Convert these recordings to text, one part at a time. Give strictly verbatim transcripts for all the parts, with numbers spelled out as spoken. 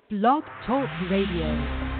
Blog Talk Radio.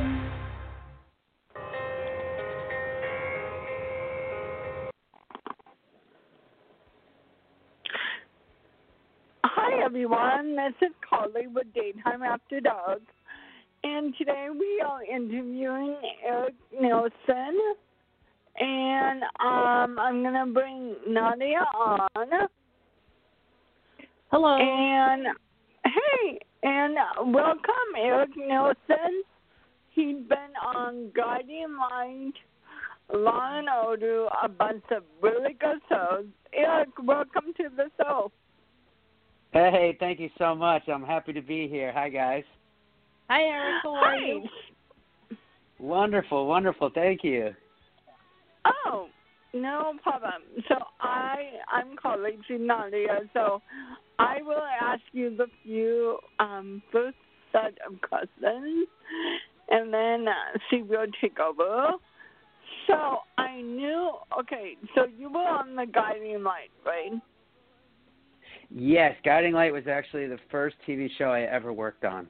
Hi everyone, this is Carly with Daytime After Dark, and today we are interviewing Eric Nelson, and um, I'm going to bring Nadia on. Hello. And hey, and welcome Eric Nelson. He's been on Guiding Light, Law and Order, a bunch of really good shows. Eric, welcome to the show. Hey, thank you so much. I'm happy to be here. Hi, guys. Hi, Eric. How are Hi. you? Wonderful, wonderful. Thank you. Oh, no problem. So I, I'm calling to Nadia, so I will ask you the few um, first set of questions, and then uh, she will take over. So I knew, okay, so you were on the Guiding Light, right? Yes, Guiding Light was actually the first T V show I ever worked on.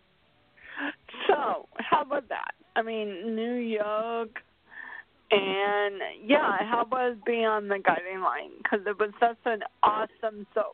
So how about that? I mean, New York, and yeah, how was being on the Guiding Light? Because it was such an awesome soap.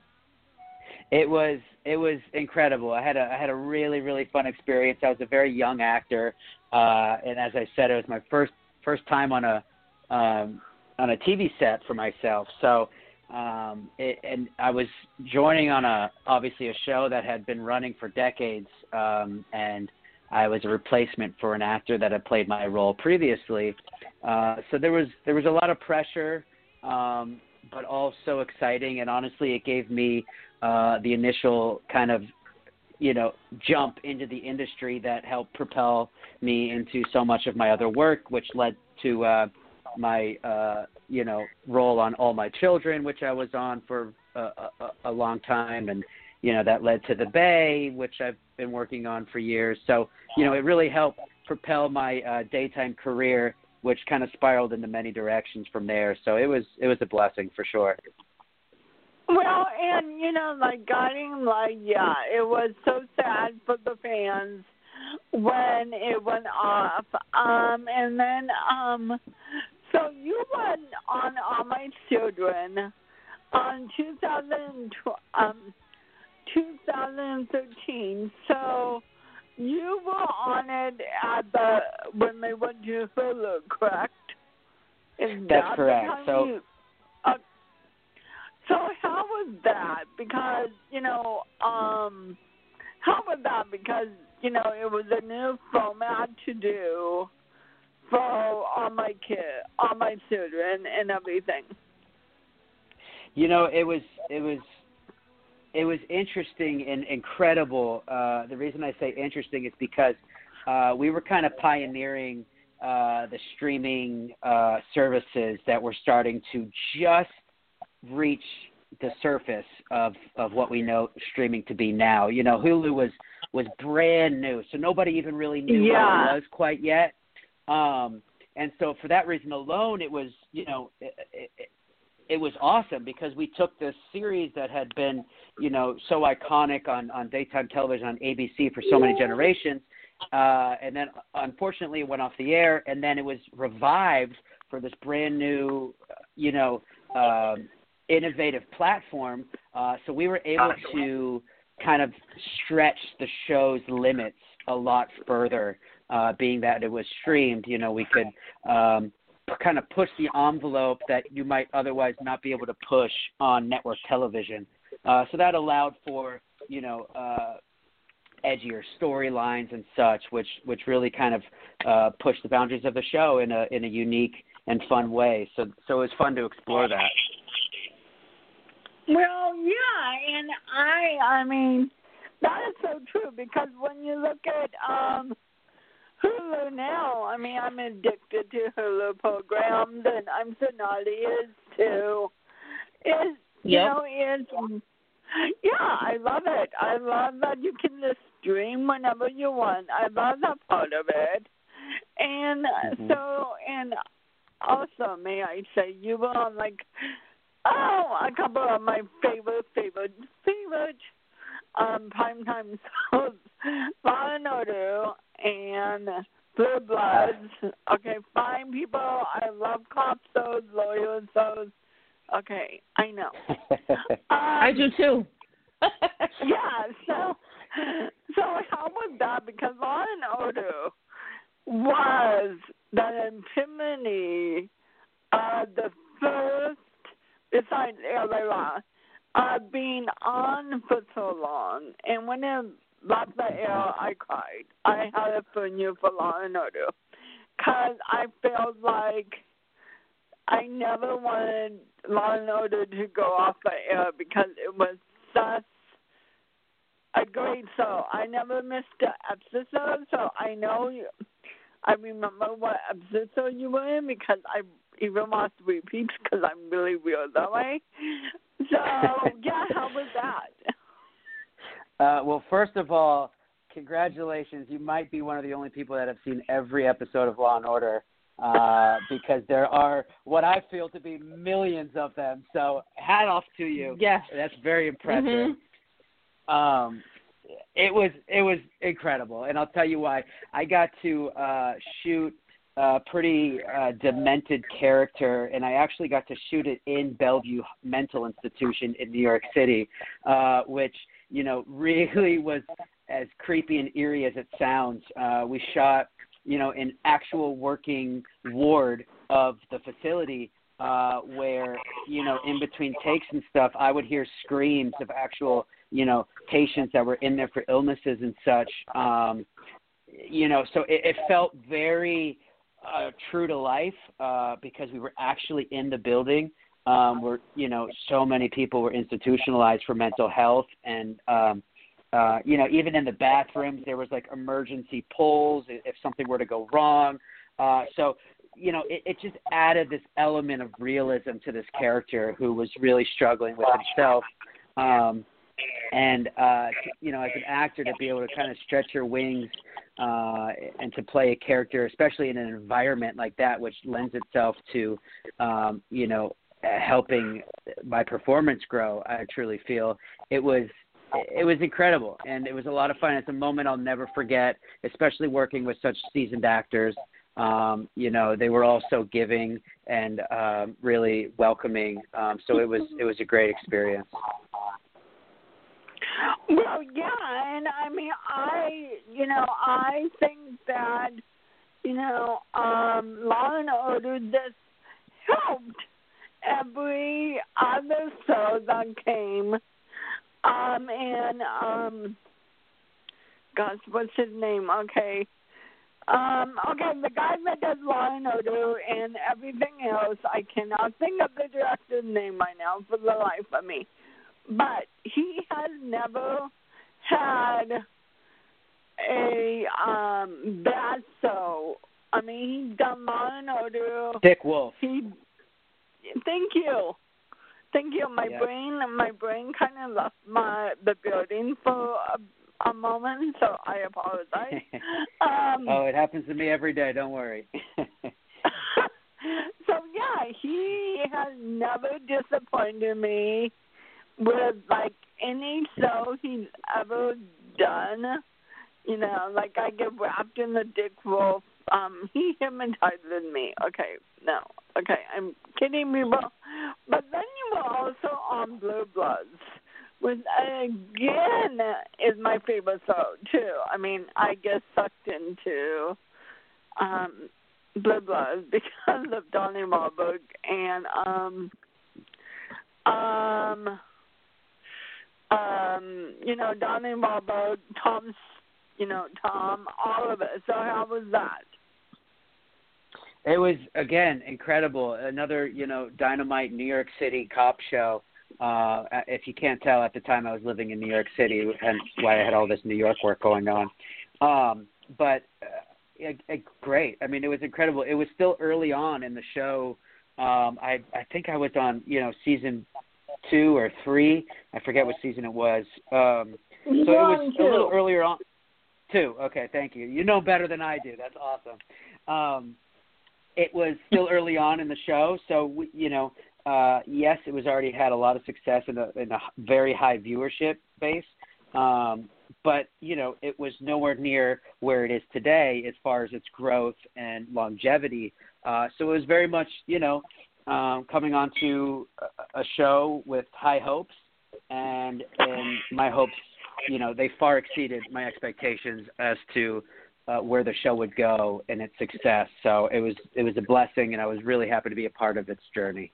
It was it was incredible. I had a I had a really really fun experience. I was a very young actor, uh, and as I said, it was my first first time on a um, on a T V set for myself. So. Um, it, and I was joining on a obviously a show that had been running for decades, um, and I was a replacement for an actor that had played my role previously. Uh, so there was there was a lot of pressure, um, but also exciting. And honestly, it gave me uh, the initial kind of you know jump into the industry that helped propel me into so much of my other work, which led to uh, my uh, you know role on All My Children, which I was on for a, a, a long time, and you know that led to The Bay, which I've been working on for years. So you know it really helped propel my uh, daytime career, which kind of spiraled into many directions from there. So it was it was a blessing for sure. Well, and you know, like Guiding Light, yeah, it was so sad for the fans when it went off. Um, and then um. So you went on All My Children on two thousand, um, twenty thirteen. So you were on it at the when they went to Hulu, correct? Is That's that correct. the time So, you, uh, so how was that? Because you know, um, how was that? Because you know, it was a new format to do for all my kids, all my children, and everything. You know, it was it was it was interesting and incredible. Uh, the reason I say interesting is because uh, we were kind of pioneering uh, the streaming uh, services that were starting to just reach the surface of, of what we know streaming to be now. You know, Hulu was was brand new, so nobody even really knew Yeah. what it was quite yet. Um, and so for that reason alone, it was, you know, it, it, it was awesome because we took this series that had been, you know, so iconic on, on daytime television on A B C for so many generations. Uh, and then unfortunately it went off the air, and then it was revived for this brand new, you know, um, innovative platform. Uh, so we were able to kind of stretch the show's limits a lot further. Uh, being that it was streamed, you know, we could um, p- kind of push the envelope that you might otherwise not be able to push on network television. Uh, so that allowed for, you know, uh, edgier storylines and such, which which really kind of uh, pushed the boundaries of the show in a in a unique and fun way. So so it was fun to explore that. Well, yeah, and I, I mean, that is so true because when you look at um, Hulu now, I mean, I'm addicted to Hulu programs, and I'm sure Nadia is too. Is you Yep. know is yeah, I love it. I love that you can just stream whenever you want. I love that part of it, and Mm-hmm. so and also, may I say, you were on like oh a couple of my favorite favorite favorite um primetime shows Law and Order and Blue Bloods. Okay, fine people. I love cop shows, lawyer shows. Okay, I know. Um, I do too. yeah, so so how was that? Because Law and Order was the epitome of the first, besides L A Law, uh, being on for so long. And when it left the air, I cried. I had a funeral for Law and Order because I felt like I never wanted Law and Order to go off the air because it was such a great show. I never missed an episode, so I know you, I remember what episode you were in because I even watched repeats because I'm really weird that way. So, yeah, how was that? Uh, well, first of all, congratulations. You might be one of the only people that have seen every episode of Law and Order. Uh, because there are what I feel to be millions of them. So hat off to you. Yes. That's very impressive. Mm-hmm. Um, it was it was incredible, and I'll tell you why. I got to uh, shoot a pretty uh, demented character, and I actually got to shoot it in Bellevue Mental Institution in New York City, uh, which, you know, really was as creepy and eerie as it sounds. Uh, we shot you know, an actual working ward of the facility uh, where, you know, in between takes and stuff, I would hear screams of actual, you know, patients that were in there for illnesses and such. Um, you know, so it, it felt very uh, true to life uh, because we were actually in the building um, where, you know, so many people were institutionalized for mental health and, um, Uh, you know, even in the bathrooms, there was like emergency pulls if something were to go wrong. Uh, so, you know, it, it just added this element of realism to this character who was really struggling with himself. Um, and, uh, you know, as an actor, to be able to kind of stretch your wings uh, and to play a character, especially in an environment like that, which lends itself to, um, you know, helping my performance grow, I truly feel. It was It was incredible, and it was a lot of fun. It's a moment I'll never forget, especially working with such seasoned actors. Um, you know, they were all so giving and um, really welcoming. Um, so it was it was a great experience. Well, yeah, and I mean, I, you know, I think that, you know, um, Law and Order just helped every other show that came. Um, and, um, gosh, what's his name? Okay. Um, okay, the guy that does Law and Order and everything else, I cannot think of the director's name right now for the life of me. But he has never had a, um, bad show. I mean, he's done Law and Order. Dick Wolf. He, thank you. Thank you. My yep. brain, my brain kind of left my the building for a, a moment, so I apologize. Um, oh, it happens to me every day. Don't worry. So yeah, he has never disappointed me with like any show he's ever done. You know, like I get wrapped in the Dick Wolf. Um, he hypnotized me. Okay, no. Okay, I'm kidding people. But then you were also on Blue Bloods, which again is my favorite show too. I mean, I get sucked into um, Blue Bloods because of Donnie Wahlberg and um, um, um, you know, Donnie Wahlberg, Tom, you know, Tom, all of it. So how was that? It was, again, incredible. Another, you know, dynamite New York City cop show. Uh, if you can't tell, at the time I was living in New York City, hence why I had all this New York work going on. Um, but uh, it, it, great. I mean, it was incredible. It was still early on in the show. Um, I, I think I was on, you know, season two or three. I forget what season it was. Um, so it was a little earlier on. Two. Okay, thank you. You know better than I do. That's awesome. Um, It was still early on in the show, so, we, you know, uh, yes, it was already had a lot of success in a, in a very high viewership base, um, but, you know, it was nowhere near where it is today as far as its growth and longevity. Uh, so it was very much, you know, um, coming onto a, a show with high hopes, and and my hopes, you know, they far exceeded my expectations as to uh, where the show would go and its success. So it was it was a blessing, and I was really happy to be a part of its journey.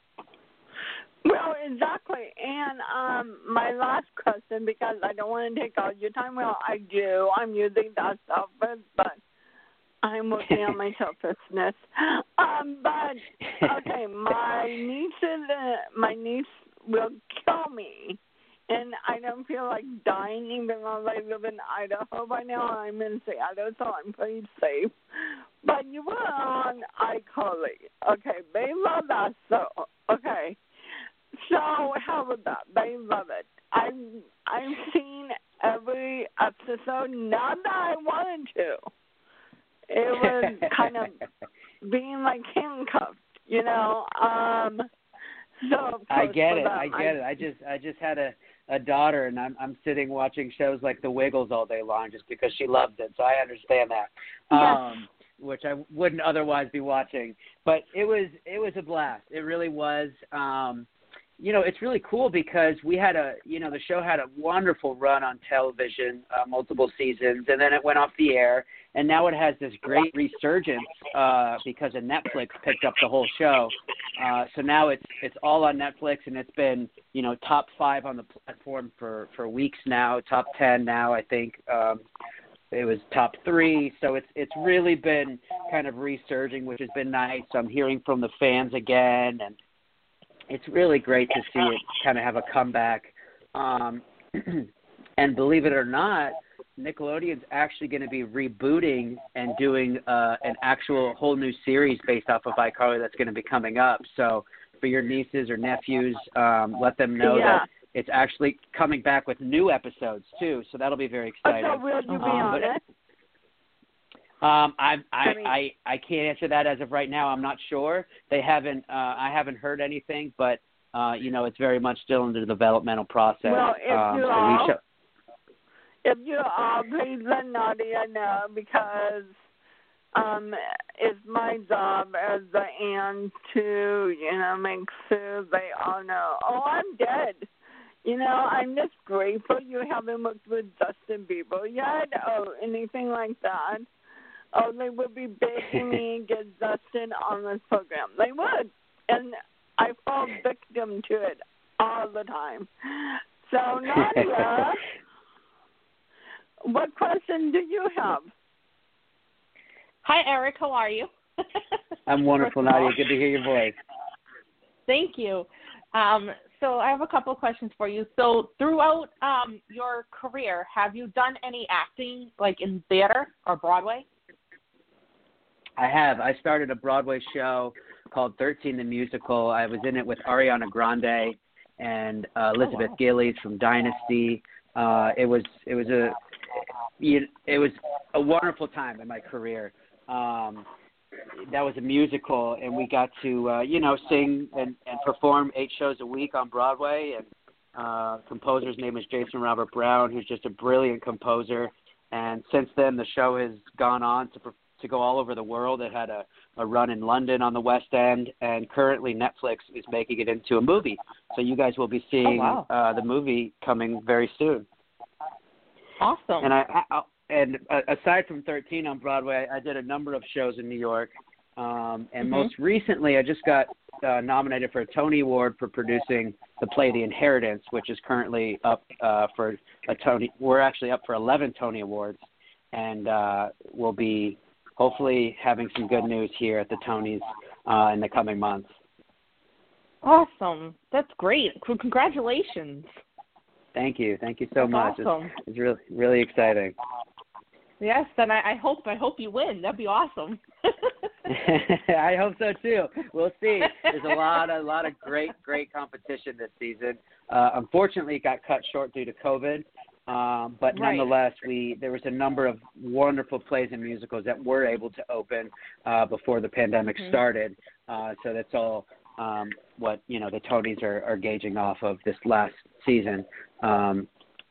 Well, exactly. And um, my last question, because I don't want to take all your time. Well, I do. I'm using that selfish, but I'm working on my selfishness. Um, but okay, my niece is, uh, my niece will kill me, and I don't feel like dying, even though I live in Idaho by now. I'm in Seattle, so I'm pretty safe. But you were on iCarly. Okay, they love that show. Okay. So how about that? They love it. I've I've seen every episode. Not that I wanted to. It was kind of being like handcuffed, you know. Um. So of course, I get it. them, I get I, it. I just I just had a, a daughter, and I'm I'm sitting watching shows like The Wiggles all day long just because she loved it. So I understand that. Yes. Um, which I wouldn't otherwise be watching. But it was it was a blast. It really was. Um, You know, it's really cool because we had a, you know, the show had a wonderful run on television, uh, multiple seasons, and then it went off the air, and now it has this great resurgence uh, because of Netflix picked up the whole show. Uh, so now it's it's all on Netflix, and it's been, you know, top five on the platform for, for weeks now, top ten now, I think. Um, it was top three, so it's it's really been kind of resurging, which has been nice. I'm hearing from the fans again, and it's really great to see it kind of have a comeback. Um, and believe it or not, Nickelodeon's actually going to be rebooting and doing uh, an actual whole new series based off of iCarly that's going to be coming up. So for your nieces or nephews, um, let them know yeah. that it's actually coming back with new episodes too. So that'll be very exciting. So will you be um, on but, it? Um, I I, I, mean, I I can't answer that as of right now. I'm not sure. They haven't. Uh, I haven't heard anything, but uh, you know, it's very much still in the developmental process. Well, if um, you so all, we show- if you all, please let Nadia know, because um, it's my job as the aunt to, you know, make sure they all know. Oh, I'm dead. You know, I'm just grateful you haven't worked with Justin Bieber yet or anything like that. Oh, they would be begging me to get Justin on this program. They would. And I fall victim to it all the time. So, Nadia, what question do you have? Hi, Eric. How are you? I'm wonderful, Nadia. Good to hear your voice. Thank you. Um, so I have a couple of questions for you. So throughout um, your career, have you done any acting, like in theater or Broadway? I have. I started a Broadway show called thirteen the Musical. I was in it with Ariana Grande and uh, Elizabeth Oh, wow. Gillies from Dynasty. Uh, it was it was a it was a wonderful time in my career. Um, that was a musical, and we got to uh, you know sing and, and perform eight shows a week on Broadway. And uh, composer's name is Jason Robert Brown, who's just a brilliant composer. And since then, the show has gone on to perform. to go all over the world. It had a, a run in London on the West End, and currently Netflix is making it into a movie. So you guys will be seeing oh, wow. uh, the movie coming very soon. Awesome. And I, I and uh, aside from thirteen on Broadway, I did a number of shows in New York. Um, and mm-hmm. most recently, I just got uh, nominated for a Tony Award for producing the play The Inheritance, which is currently up uh, for a Tony. We're actually up for eleven Tony Awards, and uh, we'll be hopefully having some good news here at the Tonys uh, in the coming months. Awesome. That's great. Congratulations. Thank you. Thank you so That's much. Awesome. It's, it's really, really exciting. Yes, and I, I hope I hope you win. That'd be awesome. I hope so too. We'll see. There's a lot, a lot of great, great competition this season. Uh, unfortunately, it got cut short due to COVID. Um, but right. nonetheless, we there was a number of wonderful plays and musicals that were able to open uh, before the pandemic mm-hmm. started. Uh, so that's all um, what you know the Tonys are, are gauging off of this last season. Um,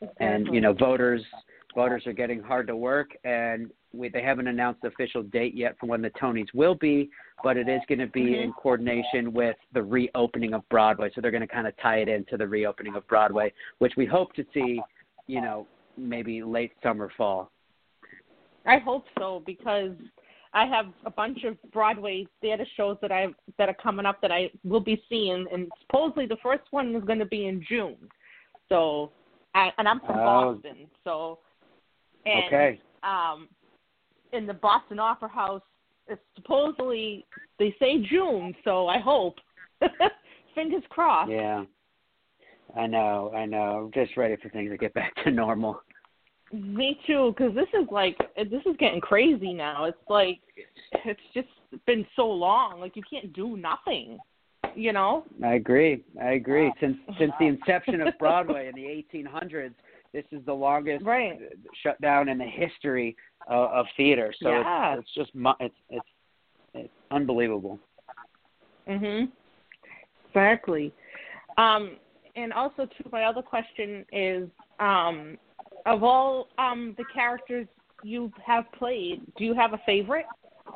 and you know, voters voters are getting hard to work, and we, they haven't announced the official date yet for when the Tonys will be, but it is going to be mm-hmm. in coordination with the reopening of Broadway. So they're going to kind of tie it into the reopening of Broadway, which we hope to see, you know, maybe late summer, fall. I hope so, because I have a bunch of Broadway theater shows that I that are coming up that I will be seeing, and supposedly the first one is going to be in June. So, I, and I'm from oh. Boston, so and okay. um, in the Boston Opera House, it's supposedly they say June, so I hope. Fingers crossed. Yeah, I know, I know. I'm just ready for things to get back to normal. Me too, because this is like this is getting crazy now. It's like it's just been so long. Like you can't do nothing, you know. I agree. I agree. Since since the inception of Broadway in the eighteen hundreds, this is the longest right. shutdown in the history of, of theater. So yeah. it's, it's just it's it's it's unbelievable. Mhm. Exactly. Um, and also, too, my other question is. Um, Of all um, the characters you have played, do you have a favorite?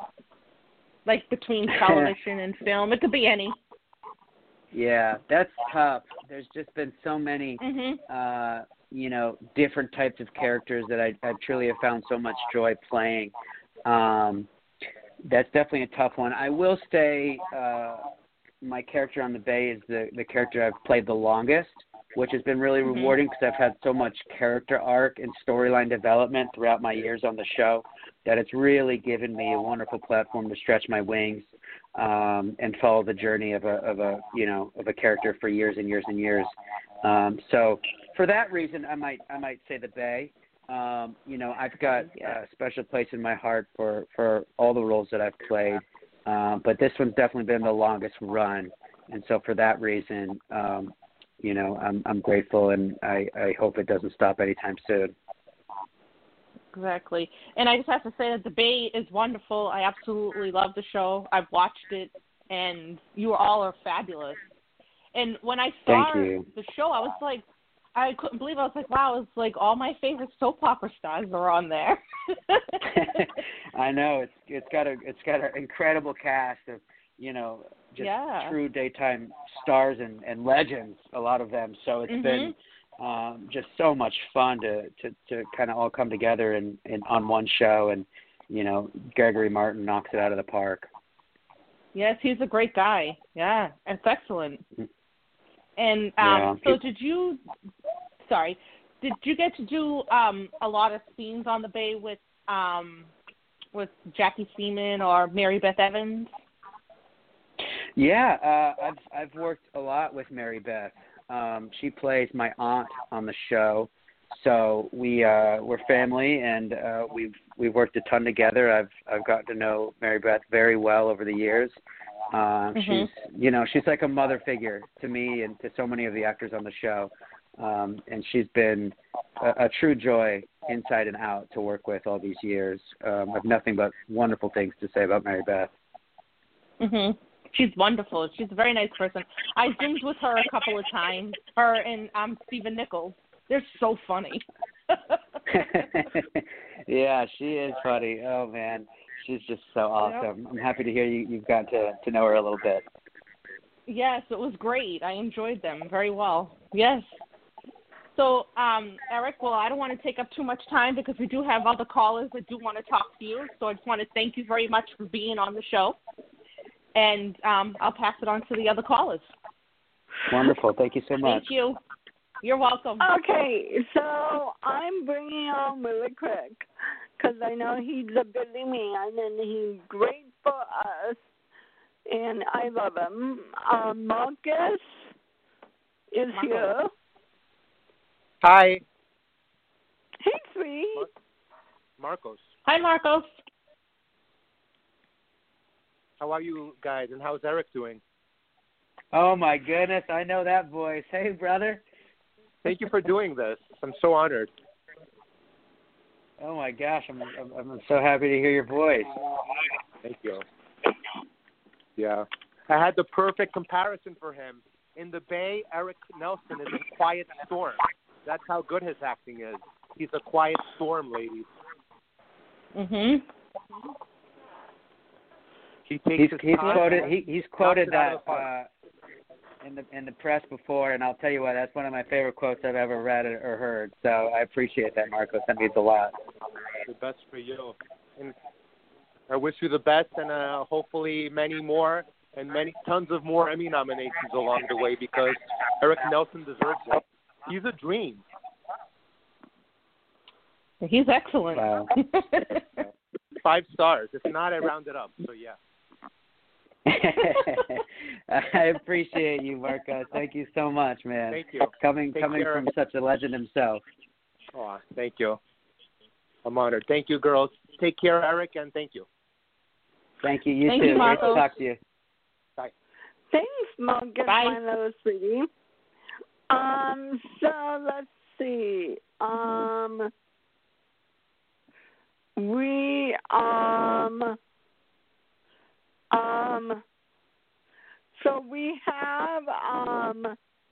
Like between television and film? It could be any. Yeah, that's tough. There's just been so many, mm-hmm. uh, you know, different types of characters that I, I truly have found so much joy playing. Um, that's definitely a tough one. I will say uh, my character on the Bay is the, the character I've played the longest, which has been really mm-hmm. rewarding because I've had so much character arc and storyline development throughout my years on the show that it's really given me a wonderful platform to stretch my wings um, and follow the journey of a, of a, you know, of a character for years and years and years. Um, so for that reason, I might, I might say the Bay. Um, you know, I've got a special place in my heart for, for all the roles that I've played, uh, but this one's definitely been the longest run. And so for that reason, um, you know, I'm I'm grateful, and I, I hope it doesn't stop anytime soon. Exactly. And I just have to say that the Bay is wonderful. I absolutely love the show. I've watched it, and you all are fabulous. And when I saw the show, I was like, I couldn't believe it. I was like, wow, it's like all my favorite soap opera stars are on there. I know. It's it's got a it's got an incredible cast of, you know, just yeah. true daytime stars and, and legends, a lot of them. So it's mm-hmm. been um, just so much fun to, to, to kind of all come together and, and on one show. And, you know, Gregory Martin knocks it out of the park. Yes, he's a great guy. Yeah, it's excellent. And um, yeah. so did you, sorry, did you get to do um, a lot of scenes on the Bay with um, with Jackie Seaman or Mary Beth Evans? Yeah, uh, I've I've worked a lot with Mary Beth. Um, she plays my aunt on the show, so we uh, we're family, and uh, we've we've worked a ton together. I've I've gotten to know Mary Beth very well over the years. Uh, mm-hmm. She's you know she's like a mother figure to me and to so many of the actors on the show, um, and she's been a, a true joy inside and out to work with all these years. Um, I have nothing but wonderful things to say about Mary Beth. Mhm. She's wonderful. She's a very nice person. I zoomed with her a couple of times. Her and um Stephen Nichols. They're so funny. Yeah, she is funny. Oh man, she's just so awesome. Yep. I'm happy to hear you. You've got to to know her a little bit. Yes, it was great. I enjoyed them very well. Yes. So, um, Eric, well, I don't want to take up too much time because we do have other callers that do want to talk to you. So I just want to thank you very much for being on the show. And um, I'll pass it on to the other callers. Wonderful. Thank you so much. Thank you. You're welcome. Okay, so I'm bringing on really quick because I know he's a busy man and he's great for us, and I love him. Um, Marcus is Marcos. here. Hi. Hey, sweet. Mar- Marcos. Hi, Marcos. How are you guys, and how's Eric doing? Oh, my goodness. I know that voice. Hey, brother. Thank you for doing this. I'm so honored. Oh, my gosh. I'm, I'm I'm so happy to hear your voice. Thank you. Yeah. I had the perfect comparison for him. In the Bay, Eric Nelson is in Quiet Storm. That's how good his acting is. He's a quiet storm, ladies. Mhm. He takes He's his he's time. quoted he, he's quoted Knocks it out that of the park. uh, in the in the press before, and I'll tell you what, that's one of my favorite quotes I've ever read or or heard. So I appreciate that, Marcos. That means a lot. The best for you. And I wish you the best, and uh, hopefully many more, and many tons of more Emmy nominations along the way, because Eric Nelson deserves it. He's a dream. He's excellent. Wow. Five stars. If not, I round it up. So yeah. I appreciate you, Marcos. Thank you so much, man. Thank you. Coming Take coming care. from such a legend himself. Oh, thank you. I'm honored. Thank you, girls. Take care, Eric, and thank you. Thank you. You Thank too. you, Great Marcos. to talk to you. Thanks, Morgan, Bye. my little sweetie. Um, so let's see. Um, we um um. So we have um.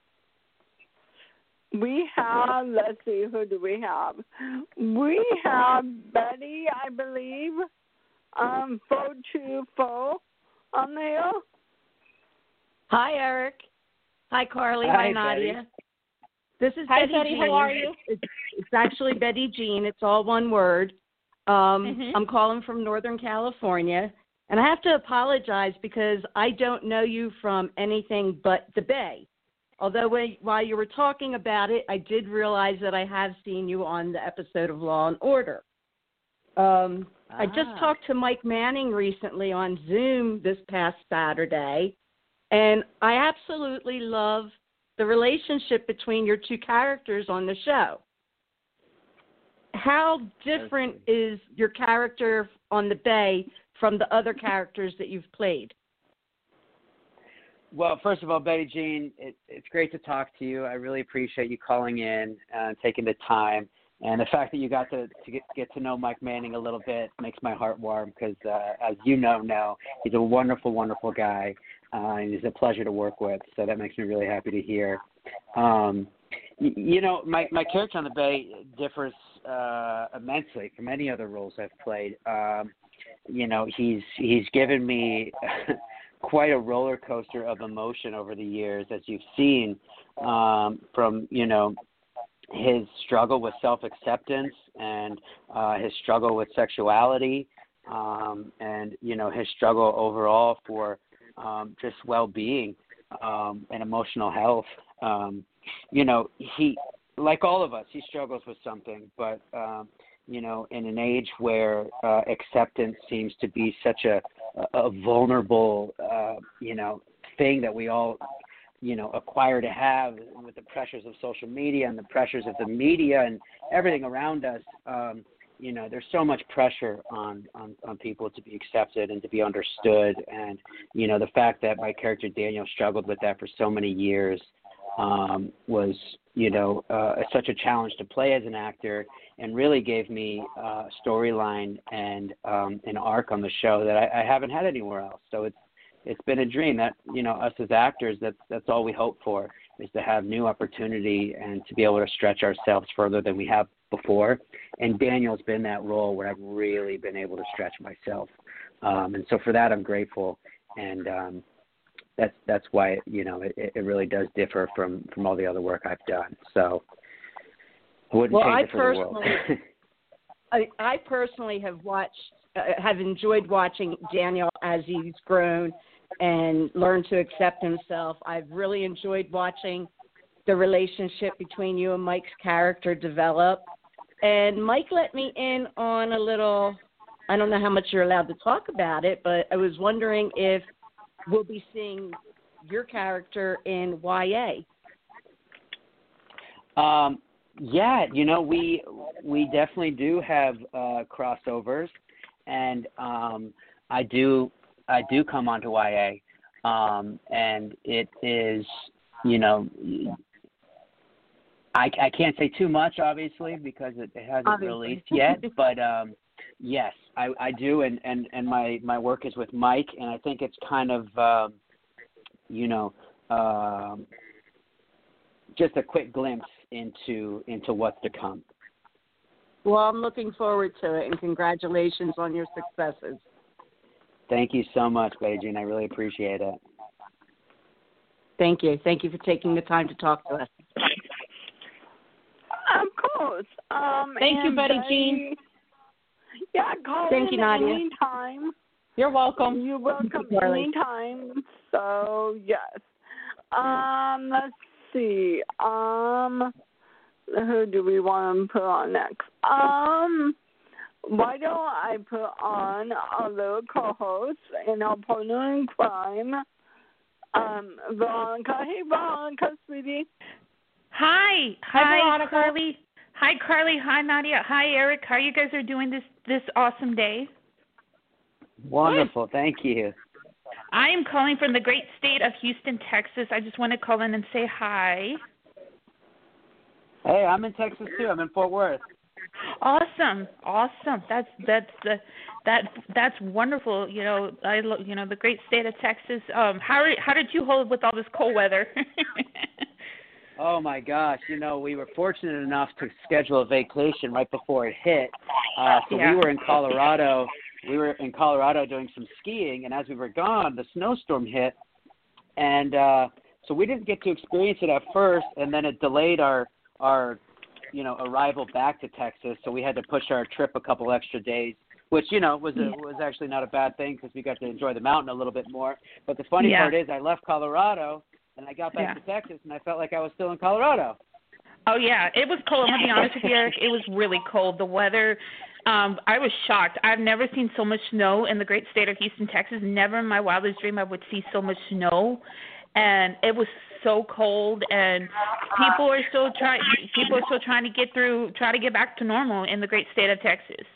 We have, let's see, who do we have? We have Betty, I believe, um, Fo Chu Fo on there. Hi, Eric. Hi, Carly. Hi, Hi, Nadia. Betty. This is Hi, Betty Betty. Jean. How are you? It's, it's actually Betty Jean. It's all one word. Um, Mhm. I'm calling from Northern California. And I have to apologize because I don't know you from anything but the Bay. Although when, while you were talking about it, I did realize that I have seen you on the episode of Law and Order. Um, I just Ah. talked to Mike Manning recently on Zoom this past Saturday, and I absolutely love the relationship between your two characters on the show. How different is your character on the Bay from the other characters that you've played? Well, first of all, Betty Jean, it, it's great to talk to you. I really appreciate you calling in and taking the time. And the fact that you got to, to get, get to know Mike Manning a little bit makes my heart warm because, uh, as you know now, he's a wonderful, wonderful guy, uh, and he's a pleasure to work with. So that makes me really happy to hear. Um, y- you know, my, my character on the Bay differs uh, immensely from any other roles I've played. Um, you know, he's he's given me quite a roller coaster of emotion over the years, as you've seen, um, from, you know, his struggle with self-acceptance and uh, his struggle with sexuality, um, and, you know, his struggle overall for um, just well-being um, and emotional health. Um, you know, he, like all of us, he struggles with something, but, um, you know, in an age where uh, acceptance seems to be such a, a vulnerable, uh, you know, thing that we all, you know, acquire to have with the pressures of social media and the pressures of the media and everything around us, um, you know, there's so much pressure on, on, on people to be accepted and to be understood. And, you know, the fact that my character Daniel struggled with that for so many years um, was, you know, uh, such a challenge to play as an actor, and really gave me a uh, storyline and um, an arc on the show that I, I haven't had anywhere else. So it's it's been a dream that, you know, us as actors, that's that's all we hope for, is to have new opportunity and to be able to stretch ourselves further than we have before. And Daniel's been that role where I've really been able to stretch myself, um, and so for that I'm grateful. And um, that's that's why, you know, it, it really does differ from, from all the other work I've done. So I wouldn't Well, change I it for the world. personally, I, I personally have watched, uh, have enjoyed watching Daniel as he's grown and learned to accept himself. I've really enjoyed watching the relationship between you and Mike's character develop. And Mike let me in on a little, I don't know how much you're allowed to talk about it, but I was wondering if we'll be seeing your character in Y A. Um, yeah, you know, we we definitely do have uh, crossovers, and um, I do I do come onto Y A, um, and it is, you know, I, I can't say too much, obviously, because it, it hasn't Obviously. released yet, but um, yes, I, I do, and, and, and my, my work is with Mike, and I think it's kind of, um, you know, um, just a quick glimpse into into what's to come. Well, I'm looking forward to it, and congratulations on your successes. Thank you so much, Betty Jean. I really appreciate it. Thank you. Thank you for taking the time to talk to us. Of course. Um, Thank you, and Betty they- Jean. Yeah, call Thank in you, Nadia. anytime. You're welcome. You're welcome you, Carly. anytime. So, yes. Um, let's see. Um, who do we want to put on next? Um, why don't I put on our little co-host and our partner in crime, um, Veronica. Hey, Veronica, sweetie. Hi. Hi, Hi, Veronica. Carly. Hi, Carly. Hi, Nadia. Hi, Eric. How you guys are doing this this awesome day? Wonderful. Thank you. I am calling from the great state of Houston, Texas. I just want to call in and say hi. Hey, I'm in Texas too. I'm in Fort Worth. Awesome, awesome. That's that's the that that's wonderful. You know, I lo- you know the great state of Texas. Um, how are, how did you hold with all this cold weather? Oh my gosh! You know, we were fortunate enough to schedule a vacation right before it hit. Uh, so Yeah. we were in Colorado. We were in Colorado doing some skiing, and as we were gone, the snowstorm hit, and uh, so we didn't get to experience it at first, and then it delayed our our you know arrival back to Texas. So we had to push our trip a couple extra days, which you know was a, was actually not a bad thing because we got to enjoy the mountain a little bit more. But the funny Yeah. part is, I left Colorado. And I got back Yeah. to Texas, and I felt like I was still in Colorado. Oh yeah, it was cold. I'm gonna be honest with you, Eric. It was really cold. The weather, um, I was shocked. I've never seen so much snow in the great state of Houston, Texas. Never in my wildest dream I would see so much snow, and it was so cold. And people are still trying. People are still trying to get through, try to get back to normal in the great state of Texas.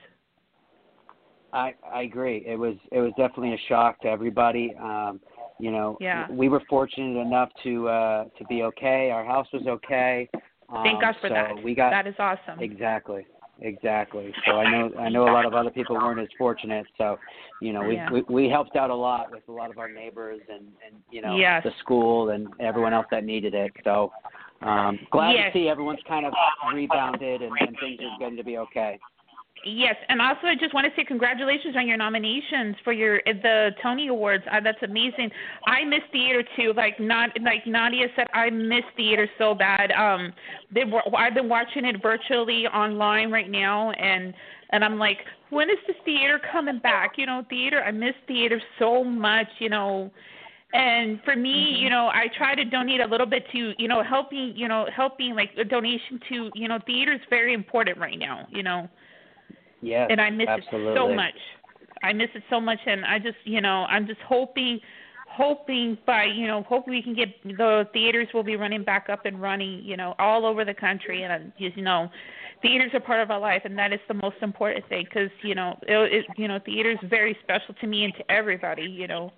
I I agree. It was it was definitely a shock to everybody. Um, you know, Yeah. we were fortunate enough to uh, to be okay. Our house was okay. Um, Thank God for so that. We got that is awesome. exactly. Exactly. So I know I know a lot of other people weren't as fortunate. So, you know, we Yeah. we, we helped out a lot with a lot of our neighbors and, and you know Yes. the school and everyone else that needed it. So, um, glad Yes. to see everyone's kind of rebounded and, and things are getting to be okay. Yes, and also I just want to say congratulations on your nominations for your the Tony Awards. Uh, that's amazing. I miss theater too. Like not like Nadia said, I miss theater so bad. Um, they were, I've been watching it virtually online right now, and and I'm like, when is the theater coming back? You know, theater. I miss theater so much. You know. And for me, Mm-hmm. you know, I try to donate a little bit to, you know, helping, you know, helping like a donation to, you know, theater is very important right now, you know. Yes, And I miss absolutely. it so much. I miss it so much, and I just, you know, I'm just hoping, hoping by, you know, hoping we can get the theaters will be running back up and running, you know, all over the country, and uh, you know, theaters are part of our life, and that is the most important thing, because you know, it, it, you know, theater is very special to me and to everybody, you know.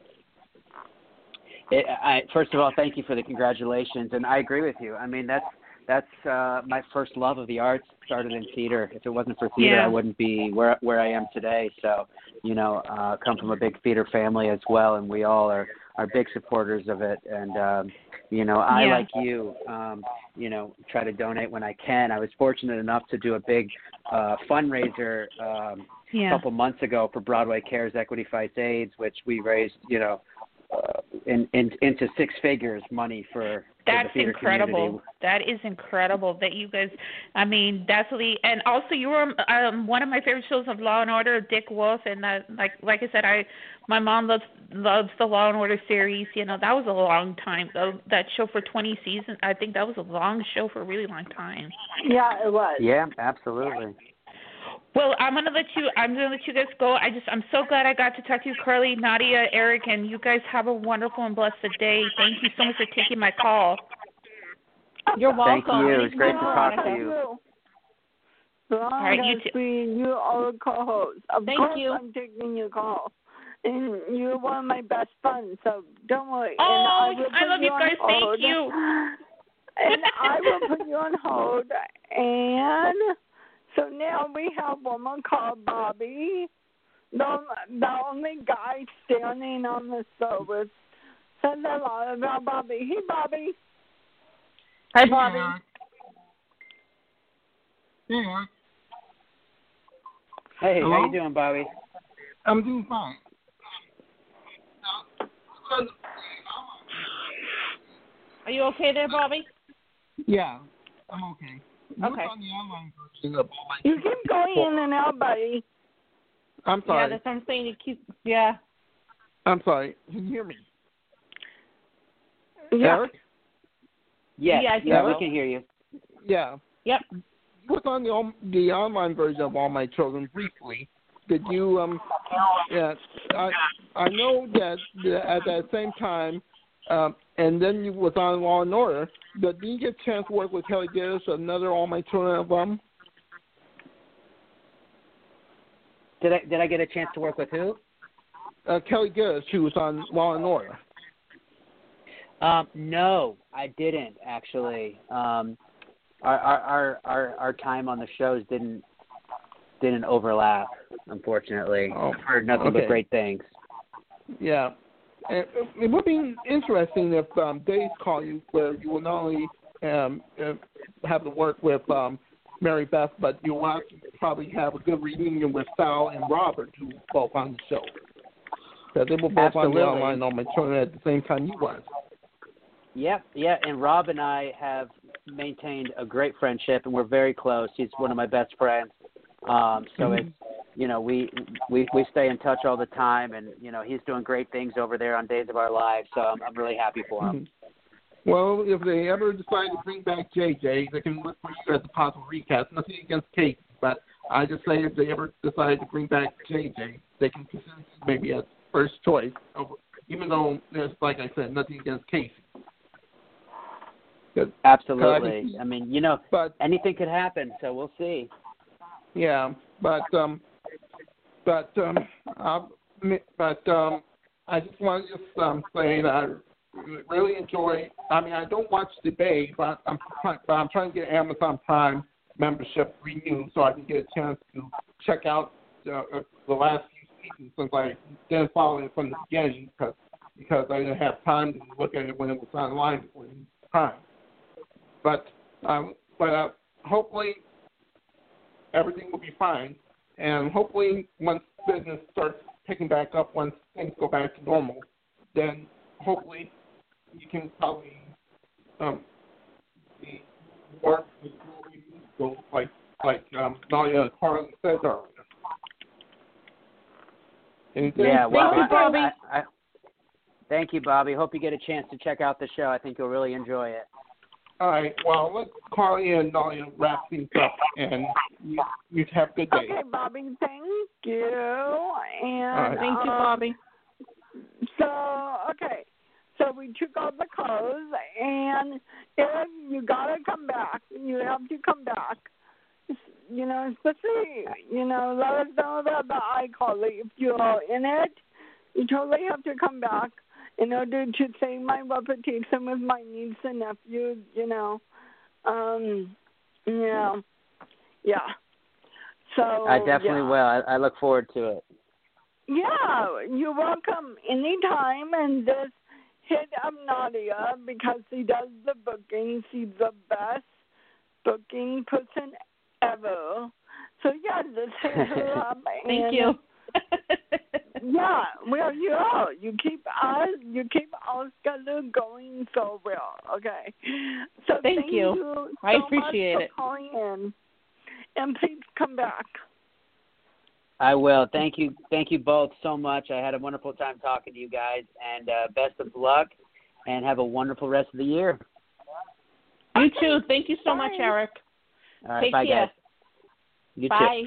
It, I, first of all, thank you for the congratulations, and I agree with you. I mean, that's that's uh, my first love of the arts started in theater. If it wasn't for theater, Yeah. I wouldn't be where where I am today. So, you know, uh, come from a big theater family as well, and we all are are big supporters of it. And um, you know, I Yeah. like you, um, you know, try to donate when I can. I was fortunate enough to do a big uh, fundraiser um, a Yeah. couple months ago for Broadway Cares Equity Fights AIDS, which we raised, you know. Uh, in, in into six figures money for, for That's the theater incredible. community. That is incredible that you guys. I mean, definitely, and also you were um, one of my favorite shows of Law and Order, Dick Wolf, and that, like like I said, I my mom loves loves the Law and Order series. You know, that was a long time. Uh, that show for twenty seasons. I think that was a long show for a really long time. Yeah, it was. Yeah, absolutely. Well, I'm gonna let you. I'm gonna let you guys go. I just, I'm so glad I got to talk to you, Carly, Nadia, Eric, and you guys have a wonderful and blessed day. Thank you so much for taking my call. You're welcome. Thank you. It's great to talk to Thank you. Veronica, right, you too. sweetie, you are a co-host. Of Thank course you. I'm taking your call. And you're one of my best friends, so don't worry. Oh, and I, will I put love you on guys. Thank hold. you. And I will put you on hold. And so now we have one more call, Bobby. The, the only guy standing on the service. Said a lot about Bobby. Hey, Bobby. Hi, Bobby. Hey, Eric. Hey, Hello? how you doing, Bobby? I'm doing fine. Are you okay there, Bobby? Yeah, I'm okay. What's Okay. on the online version of all my You keep going in and out, buddy. I'm Yeah, sorry. that's what I'm saying. You keep. Yeah. I'm sorry. Can you hear me? Yeah. Eric? Yes, Yeah, I yeah, think we so. can hear you. Yeah. Yep. What's on the on- the online version of All My Children briefly? Did you um? Yeah. I I know that the, at that same time, um, and then you was on Law and Order. Did you get a chance to work with Kelly Gibbs, another All My Children album? Did I did I get a chance to work with who? Uh, Kelly Gibbs, she was on Law and Order. Um, no, I didn't actually. Um, our, our our our our time on the shows didn't didn't overlap, unfortunately. Oh, I've heard nothing okay. but great things. Yeah. And it would be interesting if um, Dave called you, where you will not only um, uh, have to work with um, Mary Beth, but you'll also probably have a good reunion with Sal and Robert, who were both on the show. Because they were both Absolutely. on the online on my children at the same time you was. Yep, yeah, and Rob and I have maintained a great friendship, and we're very close. He's one of my best friends. Um, so Mhm. it's, you know, we, we we stay in touch all the time, and you know, he's doing great things over there on Days of Our Lives. So I'm I'm really happy for him. Mhm. Well, if they ever decide to bring back J J, they can look for you as a possible recast. Nothing against Kate, but I just say if they ever decide to bring back J J, they can consider you maybe as first choice, over, even though there's, like I said, nothing against Casey. Cause, Absolutely. cause I, I mean, you know, but anything could happen, so we'll see. yeah, but um, but um, I, but um, I just want to just um say that I really enjoy. I mean, I don't watch the Bay, but I'm but I'm trying to get Amazon Prime membership renewed so I can get a chance to check out uh, the last few seasons since I didn't follow it from the beginning because because I didn't have time to look at it when it was online before Prime. But um, but uh, hopefully everything will be fine, and hopefully once business starts picking back up, once things go back to normal, then hopefully you can probably um, be more musical, like like um, Nadia and Carly said earlier. Anything? Yeah, well, Thank you, I, Bobby. I, I, thank you, Bobby. Hope you get a chance to check out the show. I think you'll really enjoy it. All right. Well, let Carly and Nadia wrap things up, and you, you have a good day. Okay, Bobby, thank you. And All right. Thank you, uh, Bobby. So, okay. So we took out the clothes, and if you gotta come back, you have to come back. You know, especially, you know, let us know about the iCarly. If you're in it, you totally have to come back in order to save my reputation with my niece and nephews, you know. Um, yeah. Yeah. So, I definitely yeah. will. I, I look forward to it. Yeah, you're welcome anytime, and just hit up Nadia because she does the booking. She's the best booking person ever. So yeah, just hit her up. Thank and, you. Yeah, well, you know, you keep us, you keep our schedule going so well. Okay. So Thank thank you. you so I appreciate much it. for calling in, and please come back. I will. Thank you. Thank you both so much. I had a wonderful time talking to you guys, and uh, best of luck, and have a wonderful rest of the year. You too. Thank you so Bye. much, Eric. All right, Take bye, care. guys. You Bye.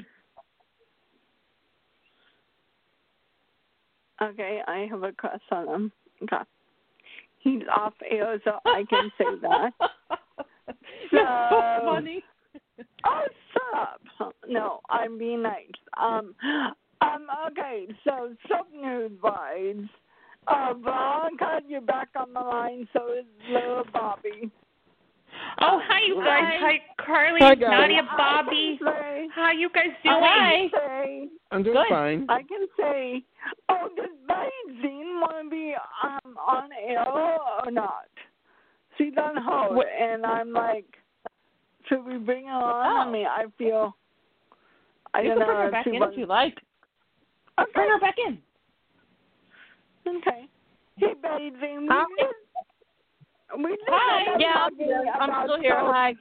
Okay, I have a crush on him. Okay. He's off air, so I can say that. That's so So- funny. Oh, shut up. No, I'm being nice. Um, um, okay, so some news wise. Uh, Veronica, you're back on the line, so is little Bobby. Oh, hi, you guys. Hi, Carly, Hi, guys. Nadia, I Bobby. can say, How you guys I doing? can say, I'm doing Good. fine. I can say, oh, does Betty Jean want to be um, on air or not? she's on hold, What? and I'm like, should we bring her on? Oh. I mean, I feel. I You don't can bring know. her back she in was, if you like. okay. Bring her back in. Okay. Hey, baby. We Hi. just, we just Hi. ended up Yeah, I'm talking here. I'm about still here. soaps. Hi.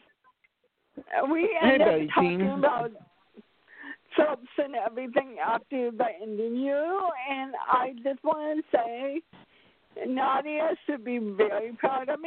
We Hey, ended up Betty talking Jean. about soaps and everything after the interview, and I just want to say Nadia should be very proud of me.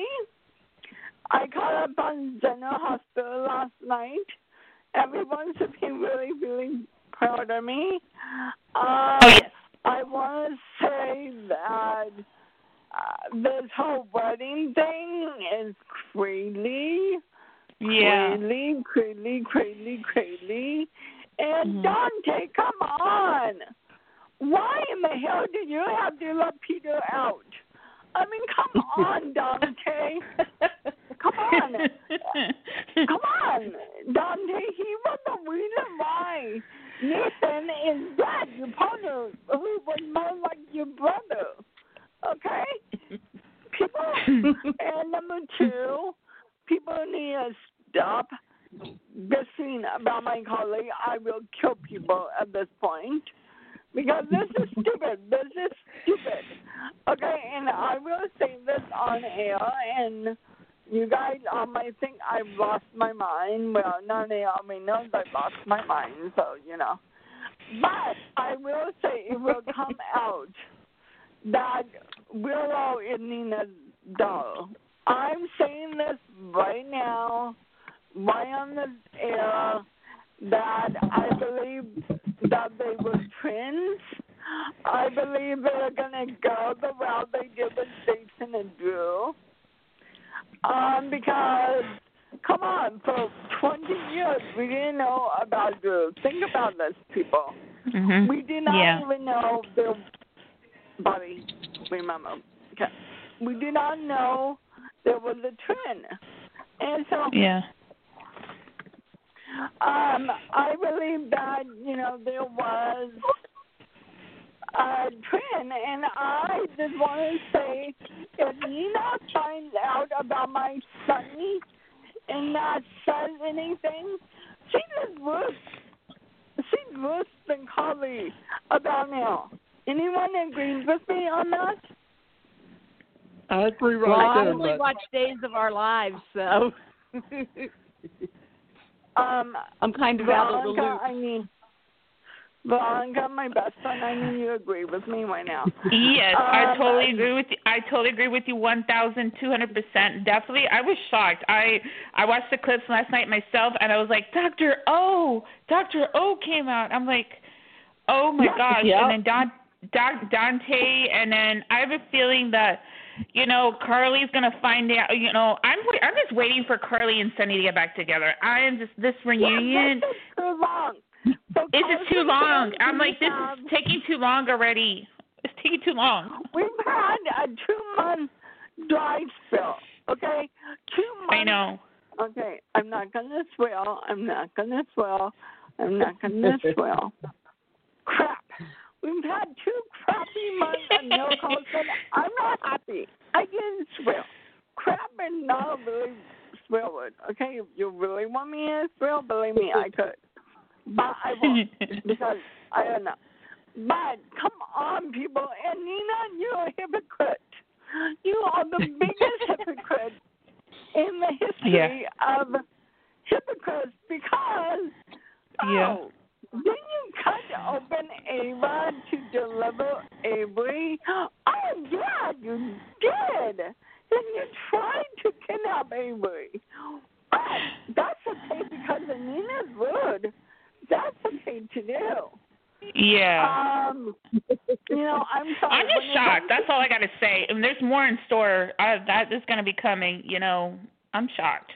I caught up on General Hospital last night. Everyone should be really, really proud of me. Um, Oh, yes. I want to say that uh, this whole wedding thing is crazy. Yeah. Crazy, crazy, crazy, crazy. And Mhm. Dante, come on. Why in the hell did you have to let Peter out? I mean, come on, Dante. Come on. Come on, Dante. He was the reason why Nathan is dead, your partner, who was more like your brother. Okay? People, and number two, people need to stop bitching about my colleague. I will kill people at this point. Because this is stupid. This is stupid. Okay, and I will say this on air, and you guys um, might think I've lost my mind. Well, none of y'all may know I've lost my mind, so, you know. But I will say it will come out that Willow is Nina's doll. I'm saying this right now, right on this air, that I believe that they were twins. I believe they're going to go the route they did with Jason and Drew. Um, because, come on, for twenty years we didn't know about Drew. Think about this, people. Mhm. We did not Yeah. even know their body. Remember. Okay. We did not know there was a twin. And so Yeah. Um, I believe that, you know, there was a twin, and I just want to say, if Nina finds out about my son and not says anything, she's worse. She's worse than Carly about now. Anyone agrees with me on that? I agree right Well, I there. only but watch Days of Our Lives, so Um, I'm kind of out of the Veronica, loop. I mean, Veronica, my best friend, I mean you agree with me right now. Yes, I Um, totally agree with you. I totally agree with you one thousand two hundred percent. Definitely. I was shocked. I I watched the clips last night myself, and I was like, Doctor O! Doctor O came out. I'm like, oh, my gosh. Yep. And then Don, Don, Dante, and then I have a feeling that, you know, Carly's going to find out. You know, I'm I'm just waiting for Carly and Sunny to get back together. I am just, this reunion. Yeah, this is too long. So It's just too long. I'm like, this have, is taking too long already. It's taking too long. We've had a two-month dry spell, okay? Two months. I know. Okay, I'm not going to swear. I'm not going to swear. I'm not going to swear. Crap. We've had two crappy months of no calls. I'm not happy. I didn't swear. Crap is not a really swear word, okay? If you really want me to swear, believe me, I could. But I won't, because I don't know. But come on, people. And Nina, you're a hypocrite. You are the biggest hypocrite in the history Yeah. of hypocrites because, Yeah. oh, didn't you cut open Ava to deliver Avery? Oh, yeah, you did. And you tried to kidnap Avery. But that's okay because of Nina's word. That's okay to do. Yeah. Um, you know, I'm sorry. I'm just shocked. That's all I got to say. And there's more in store. Uh, that is going to be coming. You know, I'm shocked.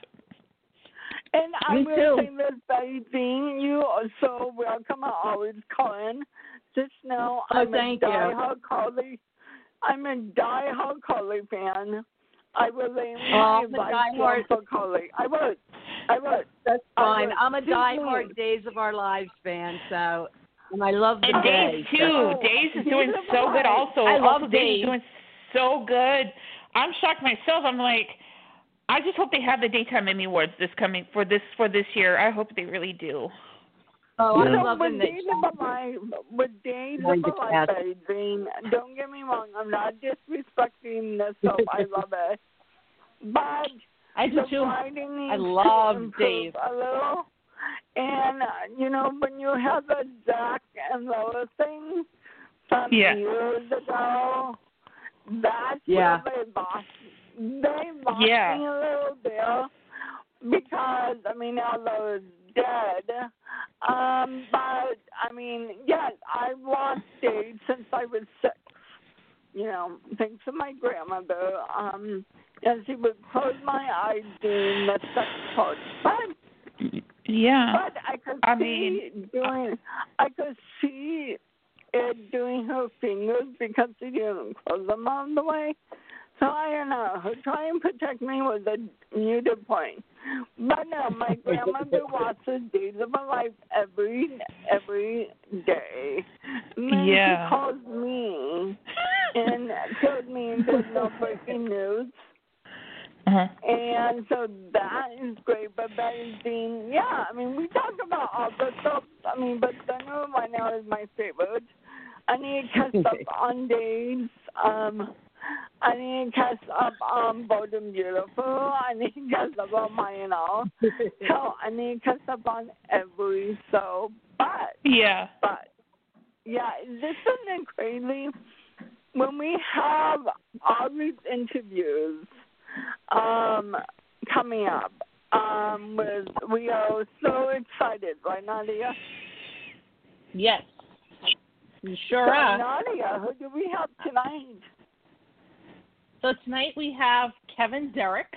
And I Me will too. say this, Betty Jean, you are so welcome. I always call in. Just know Oh, I'm thank a you. diehard Carly. I'm a diehard Carly fan. I will lay Oh, my I'm a life diehard- down for Carly. I would. I would. That's I fine. would. I'm a Excuse diehard me. Days of Our Lives fan, so and I love the And day. Days, too. so- Days is Days doing of so Our good Lives. also. I love also, Days Days. is doing so good. I'm shocked myself. I'm like, I just hope they have the Daytime Emmy Awards this coming for this for this year. I hope they really do. Oh, I You love know, when with they Days of a Life, with Days Find of the a Life, cast. Adrian, don't get me wrong, I'm not disrespecting this soap. I love it. But I do the too. writing I needs love to improve Dave. a little. And, uh, you know, when you have the Zach and Lois thing from Yeah. years ago, that's Yeah. where they lost, they lost Yeah. me a little there. Because, I mean, now Lois is dead. Um, but, I mean, yes, I've watched Dave since I was six. You know, thanks to my grandmother. Um, and she would close my eyes during the sex part. But Yeah. But I could I see mean, doing, I could see it doing her fingers because she didn't close them all the way. So I don't know. Her trying to protect me was a muted point. But no, my grandmother watches Days of Her Life every every day. And then Yeah. she calls me and tells me there's no breaking news. Uh-huh. And so that is great, but that is being, yeah, I mean, we talk about all the stuff. I mean, but Thunder right now is my favorite. I need to catch up on Days. Um, I need to catch up on Bold and Beautiful. I need to catch up on My and All. So I need to catch up on every soap. But, Yeah. but, yeah, this isn't crazy. When we have all these interviews, um, coming up. Um, with, we are so excited, right, Nadia? Yes. You sure so, are. Nadia, who do we have tonight? So tonight we have Kevin Derrick.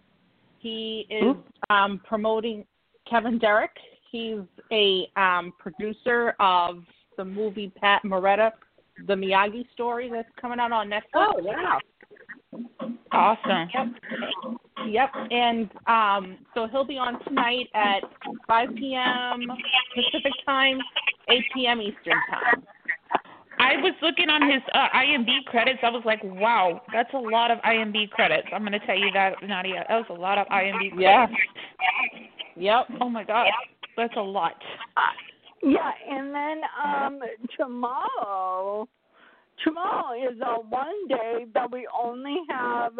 He is um, promoting Kevin Derrick. He's a um, producer of the movie Pat Moretta, the Miyagi story that's coming out on Netflix. Oh, wow. Awesome. Yep. Yep. And um, so he'll be on tonight at five p.m. Pacific time, eight p.m. Eastern time. I was looking on his uh, I M D credits. I was like, wow, that's a lot of I M D credits. I'm going to tell you that, Nadia. That was a lot of I M D Yeah. credits. Yep. Oh, my God. That's a lot. Yeah, and then um, tomorrow, tomorrow is a one day that we only have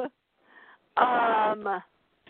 um,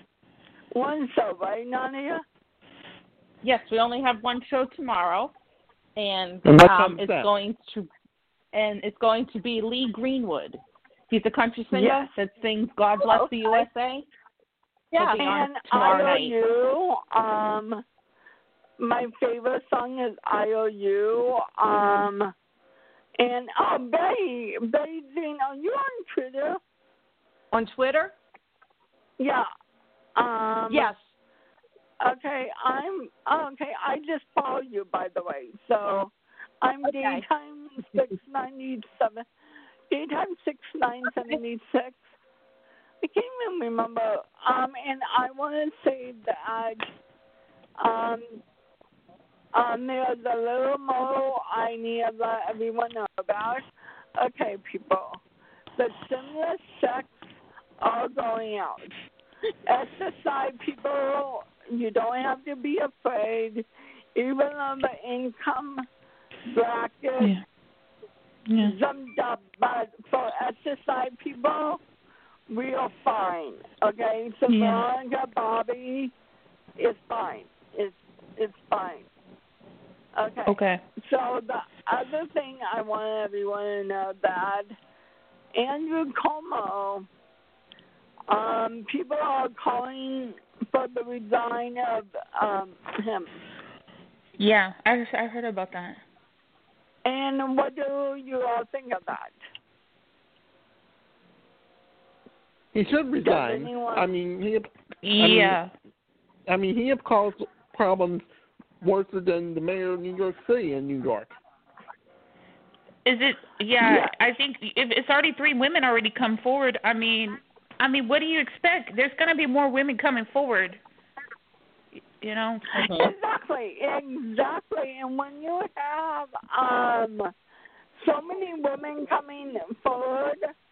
one show, right, Nadia? Yes, we only have one show tomorrow, and And what um, time's it's that? going to and it's going to be Lee Greenwood. He's a country singer Yes. that sings "God Bless the U S A." Yeah, He'll be on and tomorrow I O night. U, um, my favorite song is I O U. Um, and oh, Betty, Betty Jean, are you on Twitter? On Twitter? Yeah. Um, Yes. Okay, I'm oh, okay. I just follow you, by the way. So I'm Okay. daytime six ninety seven, daytime six nine seventy six. I can't even remember. Um, and I want to say that um, um, there's a little more I need to let everyone know about. Okay, people, the stimulus checks are going out. S S I people, you don't have to be afraid. Even though the income bracket Yeah. Yeah. jumped up, but for S S I people, we are fine. Okay, so Yeah. Veronica, Bobby is fine. It's it's fine. Okay. Okay. So the other thing I want everyone to know that Andrew Cuomo, um, people are calling for the resign of um, him. Yeah, I, I heard about that. And what do you all think of that? He should resign. anyone- I mean, he. Yeah. I mean, he have caused problems worse than the mayor of New York City in New York. Is it? Yeah, Yeah. I think if it's already three women already come forward. I mean, I mean, what do you expect? There's going to be more women coming forward. You know. Exactly, exactly. And when you have um, so many women coming forward,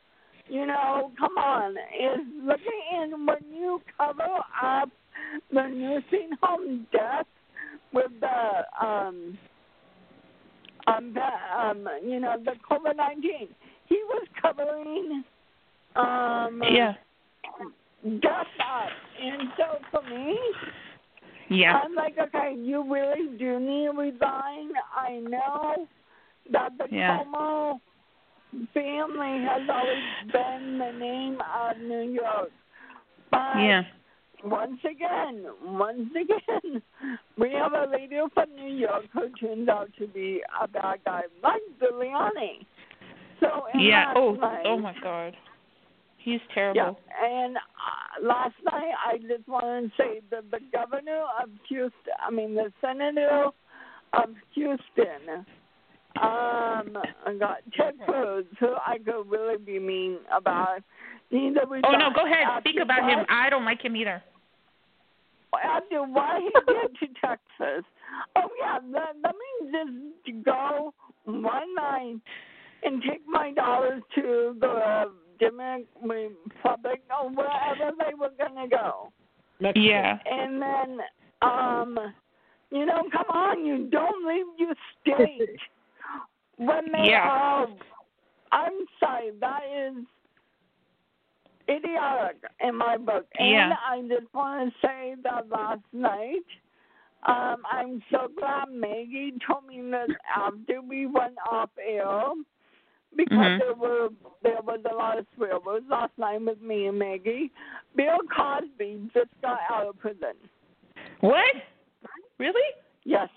you know, come on, is looking in when you cover up the nursing home death with the um um the, um you know the COVID nineteen. He was covering um Yeah. death up, and so for me, Yeah. I'm like, okay, you really do need to resign. I know that the Yeah. Cuomo family has always been the name of New York. But Yeah. once again, once again, we have a lady from New York who turns out to be a bad guy, like Giuliani. So and Yeah. last Oh. night, Oh my God. He's yeah, terrible. and uh, last night I just want to say that the governor of Houston, I mean the senator of Houston, um, I got Ted Cruz, who I could really be mean about. Neither Oh no, go ahead. Speak about him. I don't like him either. After what he did to Texas. Oh yeah, let, let me just go one night and take my daughters to the Dominican Republic or wherever they were gonna go. Mexico. Yeah. And then, um, you know, come on, you don't leave your state when they Yeah. are. I'm sorry, that is idiotic in my book. And Yeah. I just want to say that last night, um, I'm so glad Maggie told me this after we went off air, because Mhm. there were there was a lot of swear words last night with me and Maggie. Bill Cosby just got out of prison. What? Really? Yes.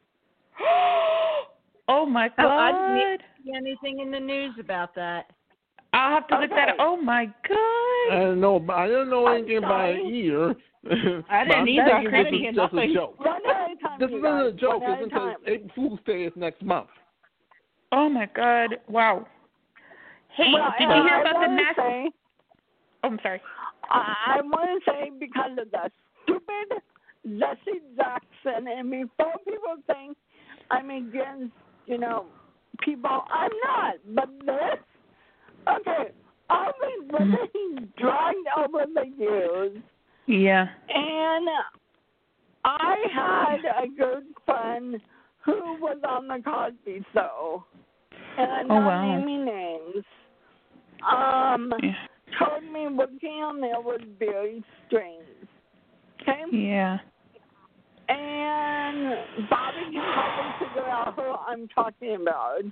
Oh my Oh, I God. didn't see anything in the news about that. I'll have to look that up. Okay. Oh my I God. don't know. I don't know I'm anything about it sorry. either. I But didn't I'm either. thinking I this couldn't is hear just a nothing. joke. One at a time. This you isn't a guys. joke, One at a isn't time. it? April Fool's Day is next month. Oh my God. Wow. Hey, Well, did and you hear I about the wanna national? say, Oh, I'm sorry. I, I want to say because of the stupid Jesse Jackson, and before people think I'm against, you know, people, I'm not. But this, okay, all these women he's dragged over the years, Yeah. and I had a good friend who was on the Cosby Show, and I'm Oh, not wow. naming names. Um, Yeah. told me working on there was very strange. Okay? Yeah. And Bobby can probably figure out who I'm talking about.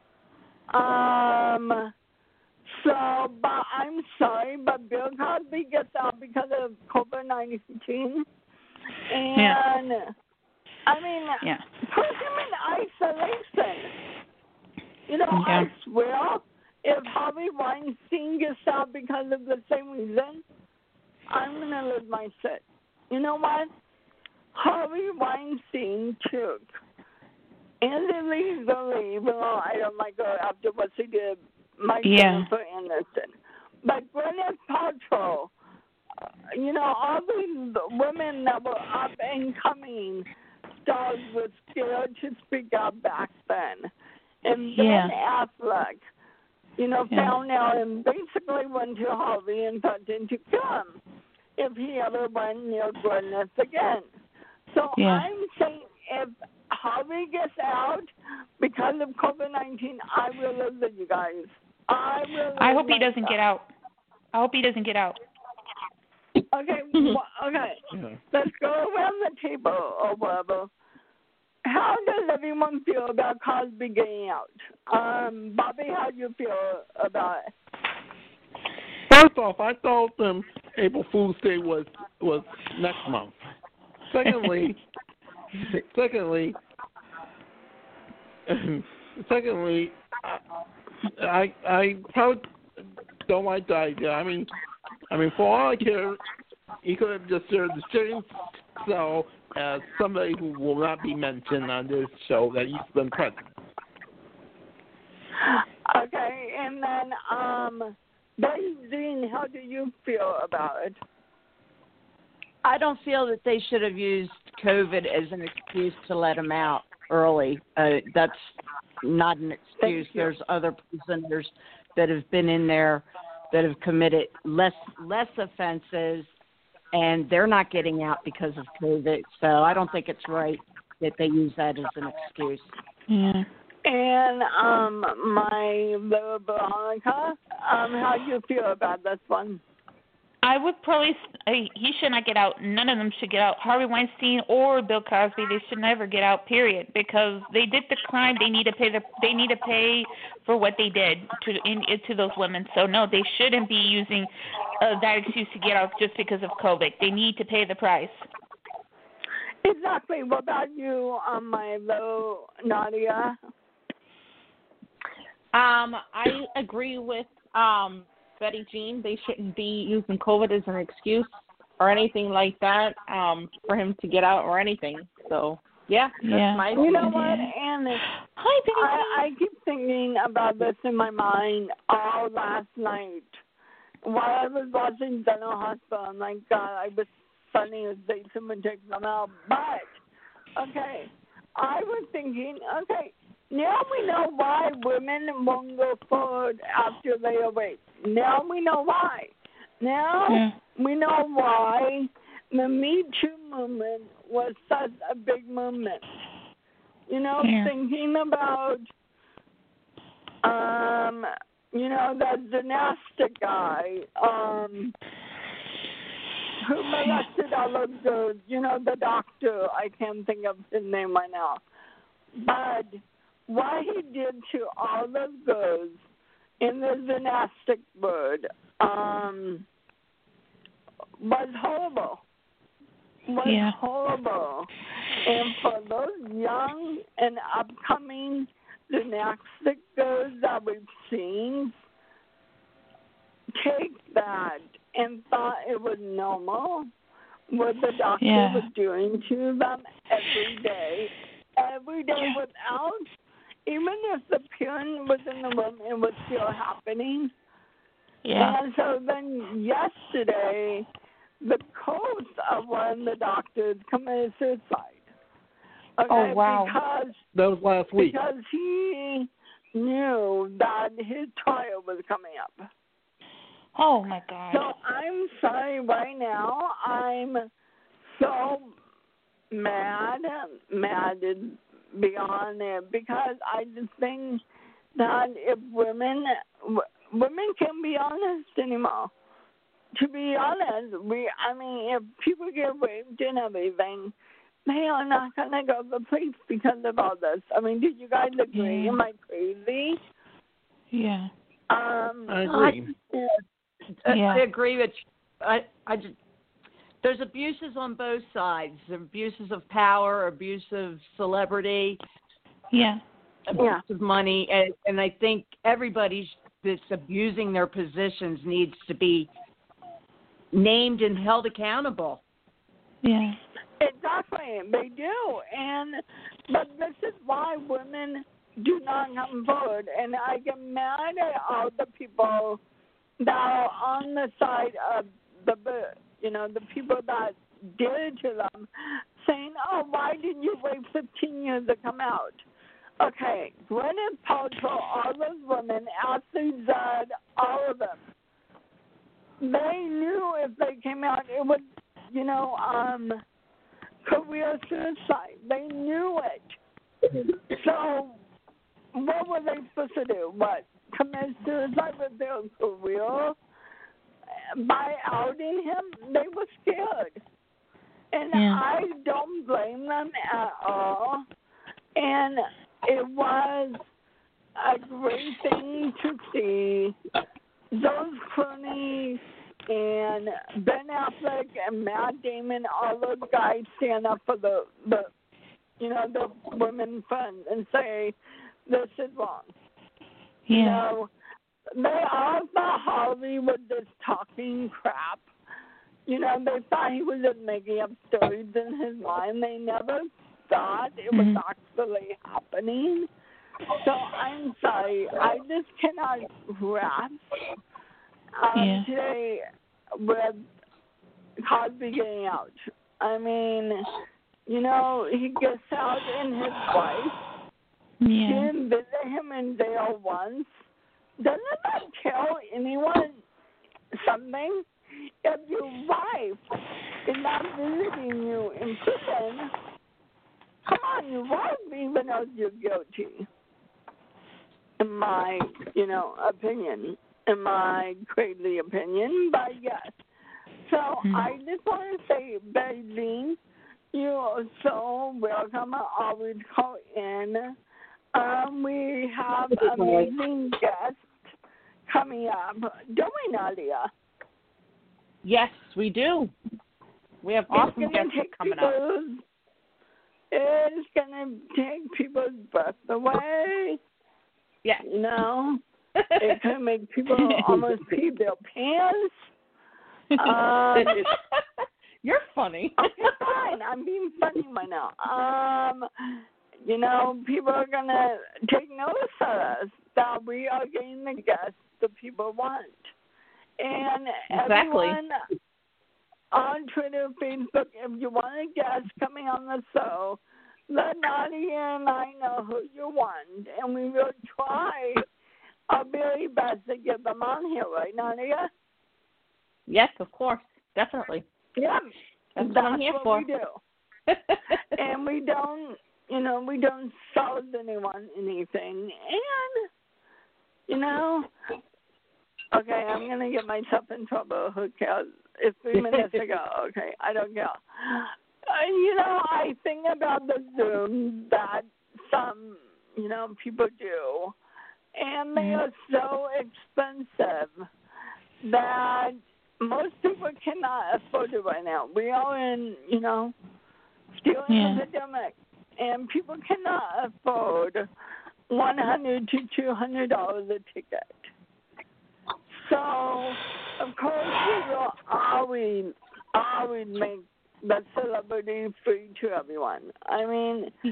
Um, so, but I'm sorry, but Bill Cosby gets out because of COVID nineteen. And, Yeah. I mean, Yeah. put him in isolation. You know, Yeah. I swear, if Harvey Weinstein gets out because of the same reason, I'm going to lose my shit. You know what? Harvey Weinstein took illegally, even though I don't like her after what she did, my Yeah. Jennifer Aniston. But Gwyneth Paltrow, uh, you know, all these women that were up and coming stars were scared to speak up back then. And Yeah. Ben Affleck, you know, Yeah. found out and basically went to Harvey and threatened to kill him if he ever went near Gwyneth again. So Yeah. I'm saying if Harvey gets out because of COVID nineteen, I will lose it, you guys. I will. I lose hope he my doesn't stuff. get out. I hope he doesn't get out. Okay, well, okay. Yeah. Let's go around the table or whatever. How does everyone feel about Cosby getting out? Um, Bobby, how do you feel about it? First off, I thought um, April Fool's Day was was next month. Secondly, secondly, secondly, I I probably don't like the idea. I mean, I mean, for all I care, he could have just served the James so as somebody who will not be mentioned on this show that he's been president. Okay, and then um, Dean, how do you feel about it? I don't feel that they should have used COVID as an excuse to let him out early. Uh, that's not an excuse. Thank you. There's other prisoners that have been in there that have committed less less offenses, and they're not getting out because of COVID. So I don't think it's right that they use that as an excuse. Yeah. And um, my little Veronica, um, how do you feel about this one? I would probably he should not get out. None of them should get out. Harvey Weinstein or Bill Cosby, they should never get out. Period. Because they did the crime. They need to pay the. They need to pay for what they did to in, to those women. So no, they shouldn't be using uh, that excuse to get out just because of COVID. They need to pay the price. Exactly. What about you, um, my little Nadia? Um, I agree with um. Betty Jean, they shouldn't be using COVID as an excuse or anything like that um, for him to get out or anything. So, yeah, that's yeah. my You know opinion. what, Anne? Hi, Betty I, I keep thinking about this in my mind all last night. While I was watching General Hospital, I'm like, God, I was funny as they someone take them out. But, okay, I was thinking, okay, now we know why women won't go forward after they are raped. Now we know why. Now yeah. we know why the Me Too movement was such a big movement. You know, yeah. thinking about, um, you know, that gymnastic guy, um, who molested all of the, you know, the doctor. I can't think of his name right now. But what he did to all of those in the gymnastic world um, was horrible. Was yeah. horrible. And for those young and upcoming gymnastic girls that we've seen take that and thought it was normal what the doctor yeah. was doing to them every day, every day yeah. without, even if the parent was in the room, it was still happening. Yeah. And so then yesterday, the coach of one of the doctors committed suicide. Okay, oh, wow. Because, that was last week. Because he knew that his trial was coming up. Oh, my God. So I'm sorry right now. I'm so mad, mad beyond it, because I just think that if women, w- women can't be honest anymore. To be honest, we, I mean, if people get raped and everything, they are not going to go to the police because of all this. I mean, did you guys agree? Yeah. Am I crazy? Yeah. Um, I agree. I, Yeah. I agree with you. I, I just, there's abuses on both sides. Abuses of power, abuse of celebrity, Yeah. abuse Yeah. of money, and, and I think everybody that's abusing their positions needs to be named and held accountable. Yeah. Exactly, they do, and but this is why women do not come forward, and I get mad at all the people that are on the side of the, you know, the people that did it to them, saying, "Oh, why didn't you wait fifteen years to come out?" Okay, Gwyneth Paltrow, all those women, Ashley Judd, all of them, they knew if they came out, it would, you know, um. career suicide. They knew it. So what were they supposed to do? What? Commit suicide with their career? By outing him? They were scared. And Yeah. I don't blame them at all. And it was a great thing to see those Clooney and Ben Affleck and Matt Damon, all those guys stand up for the, the you know, the women fund and say, this is wrong. Yeah. You know, they all thought Harvey was just talking crap. You know, they thought he was just making up stories in his mind. They never thought it was Mhm. actually happening. So I'm sorry. I just cannot grasp um, Yeah. today with Cosby getting out. I mean, you know, he gets out and his wife Yeah. didn't visit him in jail once. Doesn't that tell anyone something? If your wife is not visiting you in prison, come on, your wife even knows you're guilty. In my, you know, opinion, in my crazy opinion, but yes. So mm-hmm. I just want to say, Beijing, you are so welcome. I always call in. Um, we have amazing guests coming up, don't we, Nadia? Yes, we do. We have awesome guests coming up. It's going to take people's breath away. Yeah. You know, it can make people almost pee their pants. Um, You're funny. Okay, fine. I'm being funny right now. Um, you know, people are going to take notice of us that we are getting the guests the people want. And exactly. everyone on Twitter, Facebook, if you want a guest coming on the show, let Nadia and I know who you want, and we will try our very best to get them on here, right, Nadia? Yes, of course, definitely. Yeah, that's, that's what I'm here what for. we do. And we don't, you know, we don't sell anyone anything, and you know, okay, I'm gonna get myself in trouble. Who cares? It's three minutes ago. Okay, I don't care. Uh, you know, I think about the Zoom that some, you know, people do, and they are so expensive that most people cannot afford it right now. We are in, you know, still in yeah. the pandemic, and people cannot afford one hundred to two hundred dollars a ticket. So, of course, we will always, always make the celebrity free to everyone. I mean, yeah.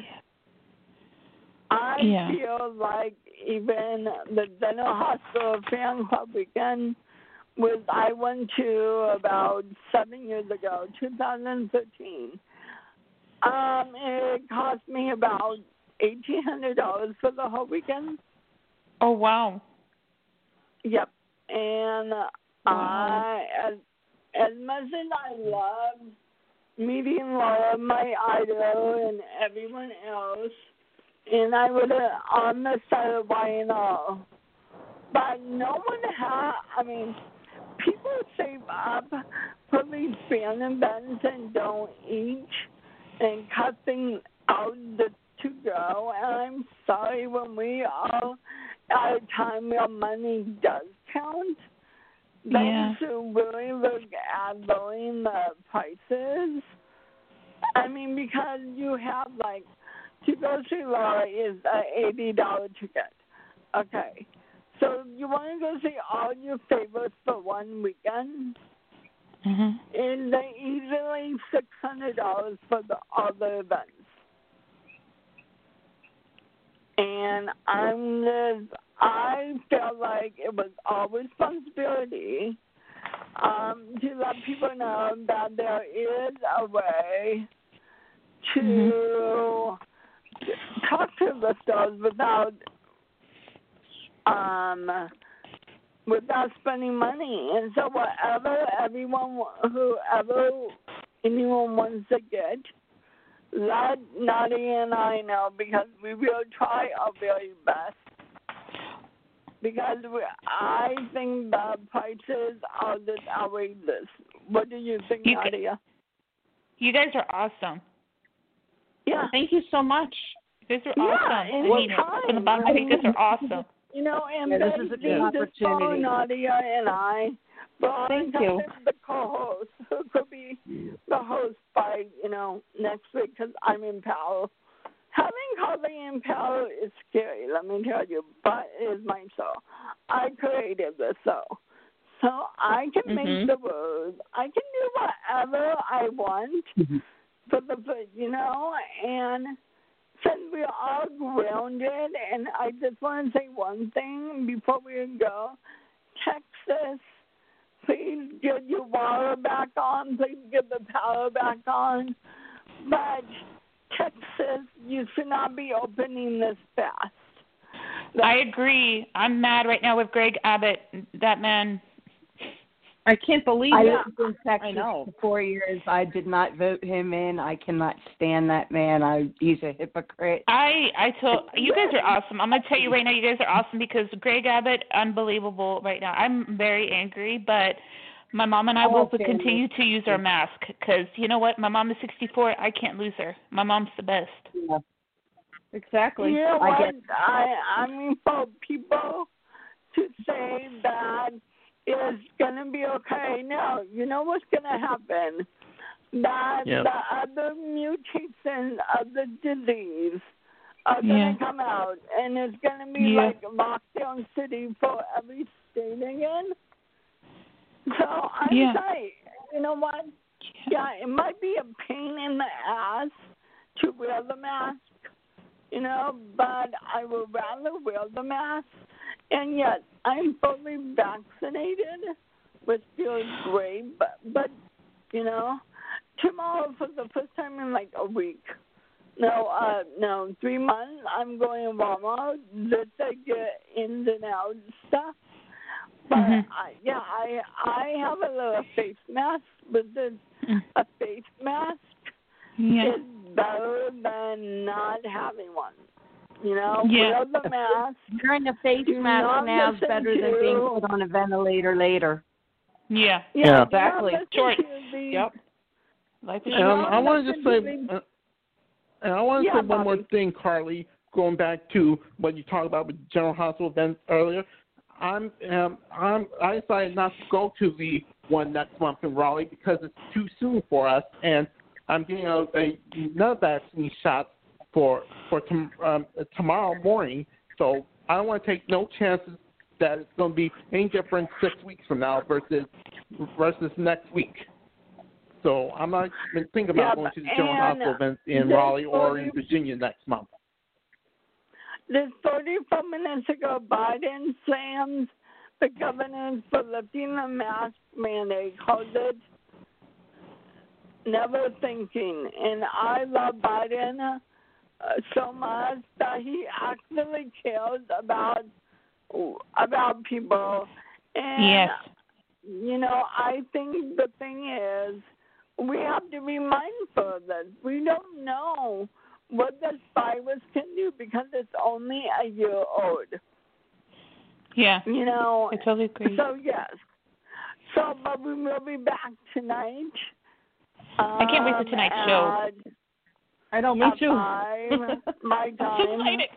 I yeah. feel like even the General Hospital Fan Club weekend, which I went to about seven years ago, two thousand thirteen, um, it cost me about eighteen hundred dollars for the whole weekend. Oh, wow. Yep. And wow. I, as, as much as I love meeting Laura, my idol, and everyone else, and I was uh, on the side of Y N O, but no one has, I mean, people save up for these fan events and don't eat and cut things out the, to go, and I'm sorry, when we are at a time where money does count, they yeah. should really look at lowering the prices. I mean, because you have, like, to go see Laura is an eighty dollars ticket. Okay. So you want to go see all your favorites for one weekend? Mm-hmm. And they easily six hundred dollars for the other events. And I'm just, I felt like it was our responsibility um, to let people know that there is a way to mm-hmm. talk to the stars without um, without spending money. And so whatever everyone, whoever anyone wants to get, let Nadia and I know, because we will try our very best. Because we, I think the prices are just outrageous. What do you think, you Nadia? You guys are awesome. Yeah. Thank you so much. You guys are yeah, awesome. I mean, from the bottom of my heart, you guys are awesome. You know, and yeah, this is a good opportunity. Nadia and I, but Thank you. The co-host, who could be the host by, you know, next week, because I'm in Powell. Having Carly in Powell is scary, let me tell you, but it is my show. I created this show. So I can make mm-hmm. the rules. I can do whatever I want mm-hmm. for the, you know, and since we are all grounded, and I just want to say one thing before we go. Texas, please get your water back on. Please get the power back on. But Texas, you should not be opening this fast. I agree. I'm mad right now with Greg Abbott. That man. I can't believe I it. lived in Texas I know. for four years. I did not vote him in. I cannot stand that man. I he's a hypocrite. I I told you guys are awesome. I'm gonna tell you right now, you guys are awesome because Greg Abbott, unbelievable right now. I'm very angry, but my mom and I will Okay. continue to use our mask because you know what? My mom is sixty-four. I can't lose her. My mom's the best. Yeah. Exactly. You know I what? get- I I mean, for people to say that it's gonna be okay. No, you know what's gonna happen? That Yep. the other mutations of the disease are gonna Yeah. come out, and it's gonna be Yeah. like lockdown city for every state again. So I'm Yeah. sorry. You know what? Yeah, it might be a pain in the ass to wear the mask, you know, but I would rather wear the mask. And yet, I'm fully vaccinated, which feels great. But, but, you know, tomorrow for the first time in like a week, no, uh, no, three months, I'm going to Walmart just to get ins and out stuff. But Mhm. I, yeah, I I have a little face mask, but this Mm. a face mask Yeah. is better than not having one. You know, Yeah. wear the mask. Wearing a face Do mask not now is listen better than being to- put on a ventilator later. Yeah. Yeah, Yeah. do not Exactly. listen Short. to the- Yep. Life is You know, Um, I want to listen just say, to the- uh, and I want to Yeah, say one more Bobby. thing, Carly. Going back to what you talked about with General Hospital events earlier, I'm um, I'm I decided not to go to the one next month in Raleigh because it's too soon for us, and I'm getting a, a another vaccine shot for for tom- um, tomorrow morning. So I don't want to take no chances that it's going to be any different six weeks from now versus versus next week. So I'm not even thinking about Yeah, going but- to the General and Hospital event in this Raleigh or in forty Virginia next month. This thirty-four minutes ago, Biden slams the governors for lifting the mask mandate, called it never thinking. And I love Biden uh, so much that he actually cares about about people. And, Yes. you know, I think the thing is we have to be mindful of this. We don't know what this virus can do because it's only a year old. Yeah. You know, I totally agree. so yes. So, but we will be back tonight. I can't wait for um, tonight's show. at- I know, me at too. five, my I'm so time. excited.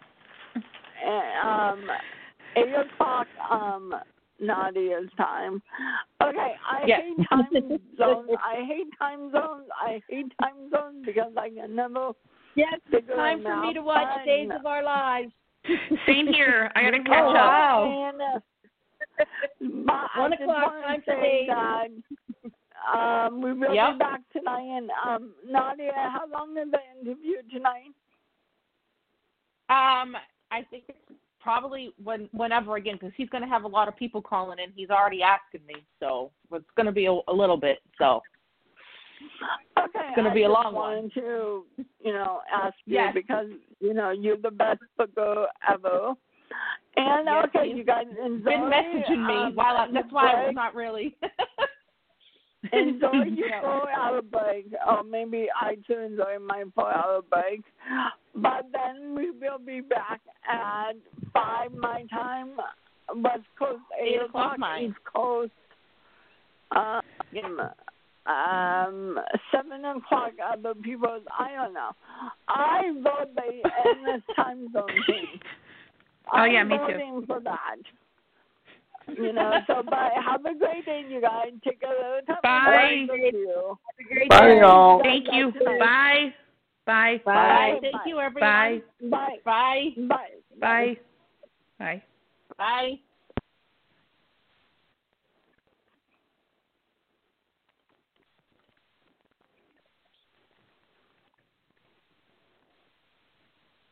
And, um, eight o'clock, um, Nadia's time. Okay, I Yes. hate time zones. I hate time zones. I hate time zones because I can never Yes, it's figure time them for me out. to watch But- Days of Our Lives. Same here. I gotta catch Oh, up. wow. And, uh, but One I just o'clock, wanna time for say Days. that, um, we will Yep. be back tonight. And um, Nadia, how long is the interview tonight? Um, I think it's probably when whenever again because he's going to have a lot of people calling in. He's already asking me, so it's going to be a, a little bit. So Okay, It's gonna I be a just long one. wanted to, you know, ask you Yes. because you know you're the best booker ever. And Yes, okay, he's you guys enjoy. been messaging me um, while I, that's why I was break. not really. Enjoy your Yeah. four-hour break, or maybe I too enjoy my four-hour break. But then we will be back at five my time, West Coast, eight, Eight o'clock mine. East Coast, um, Yes. um, seven o'clock other people's. I don't know. I vote they end this time zone thing. Oh, yeah, I'm me too. voting for that. You know, so bye. Have a great day, you guys. Take a little time. Bye. Thank you. Bye, y'all. Thank you. Bye. Bye. Bye. Bye. Thank you, Bye. everyone. Bye. Bye. Bye. Bye. Bye. Bye.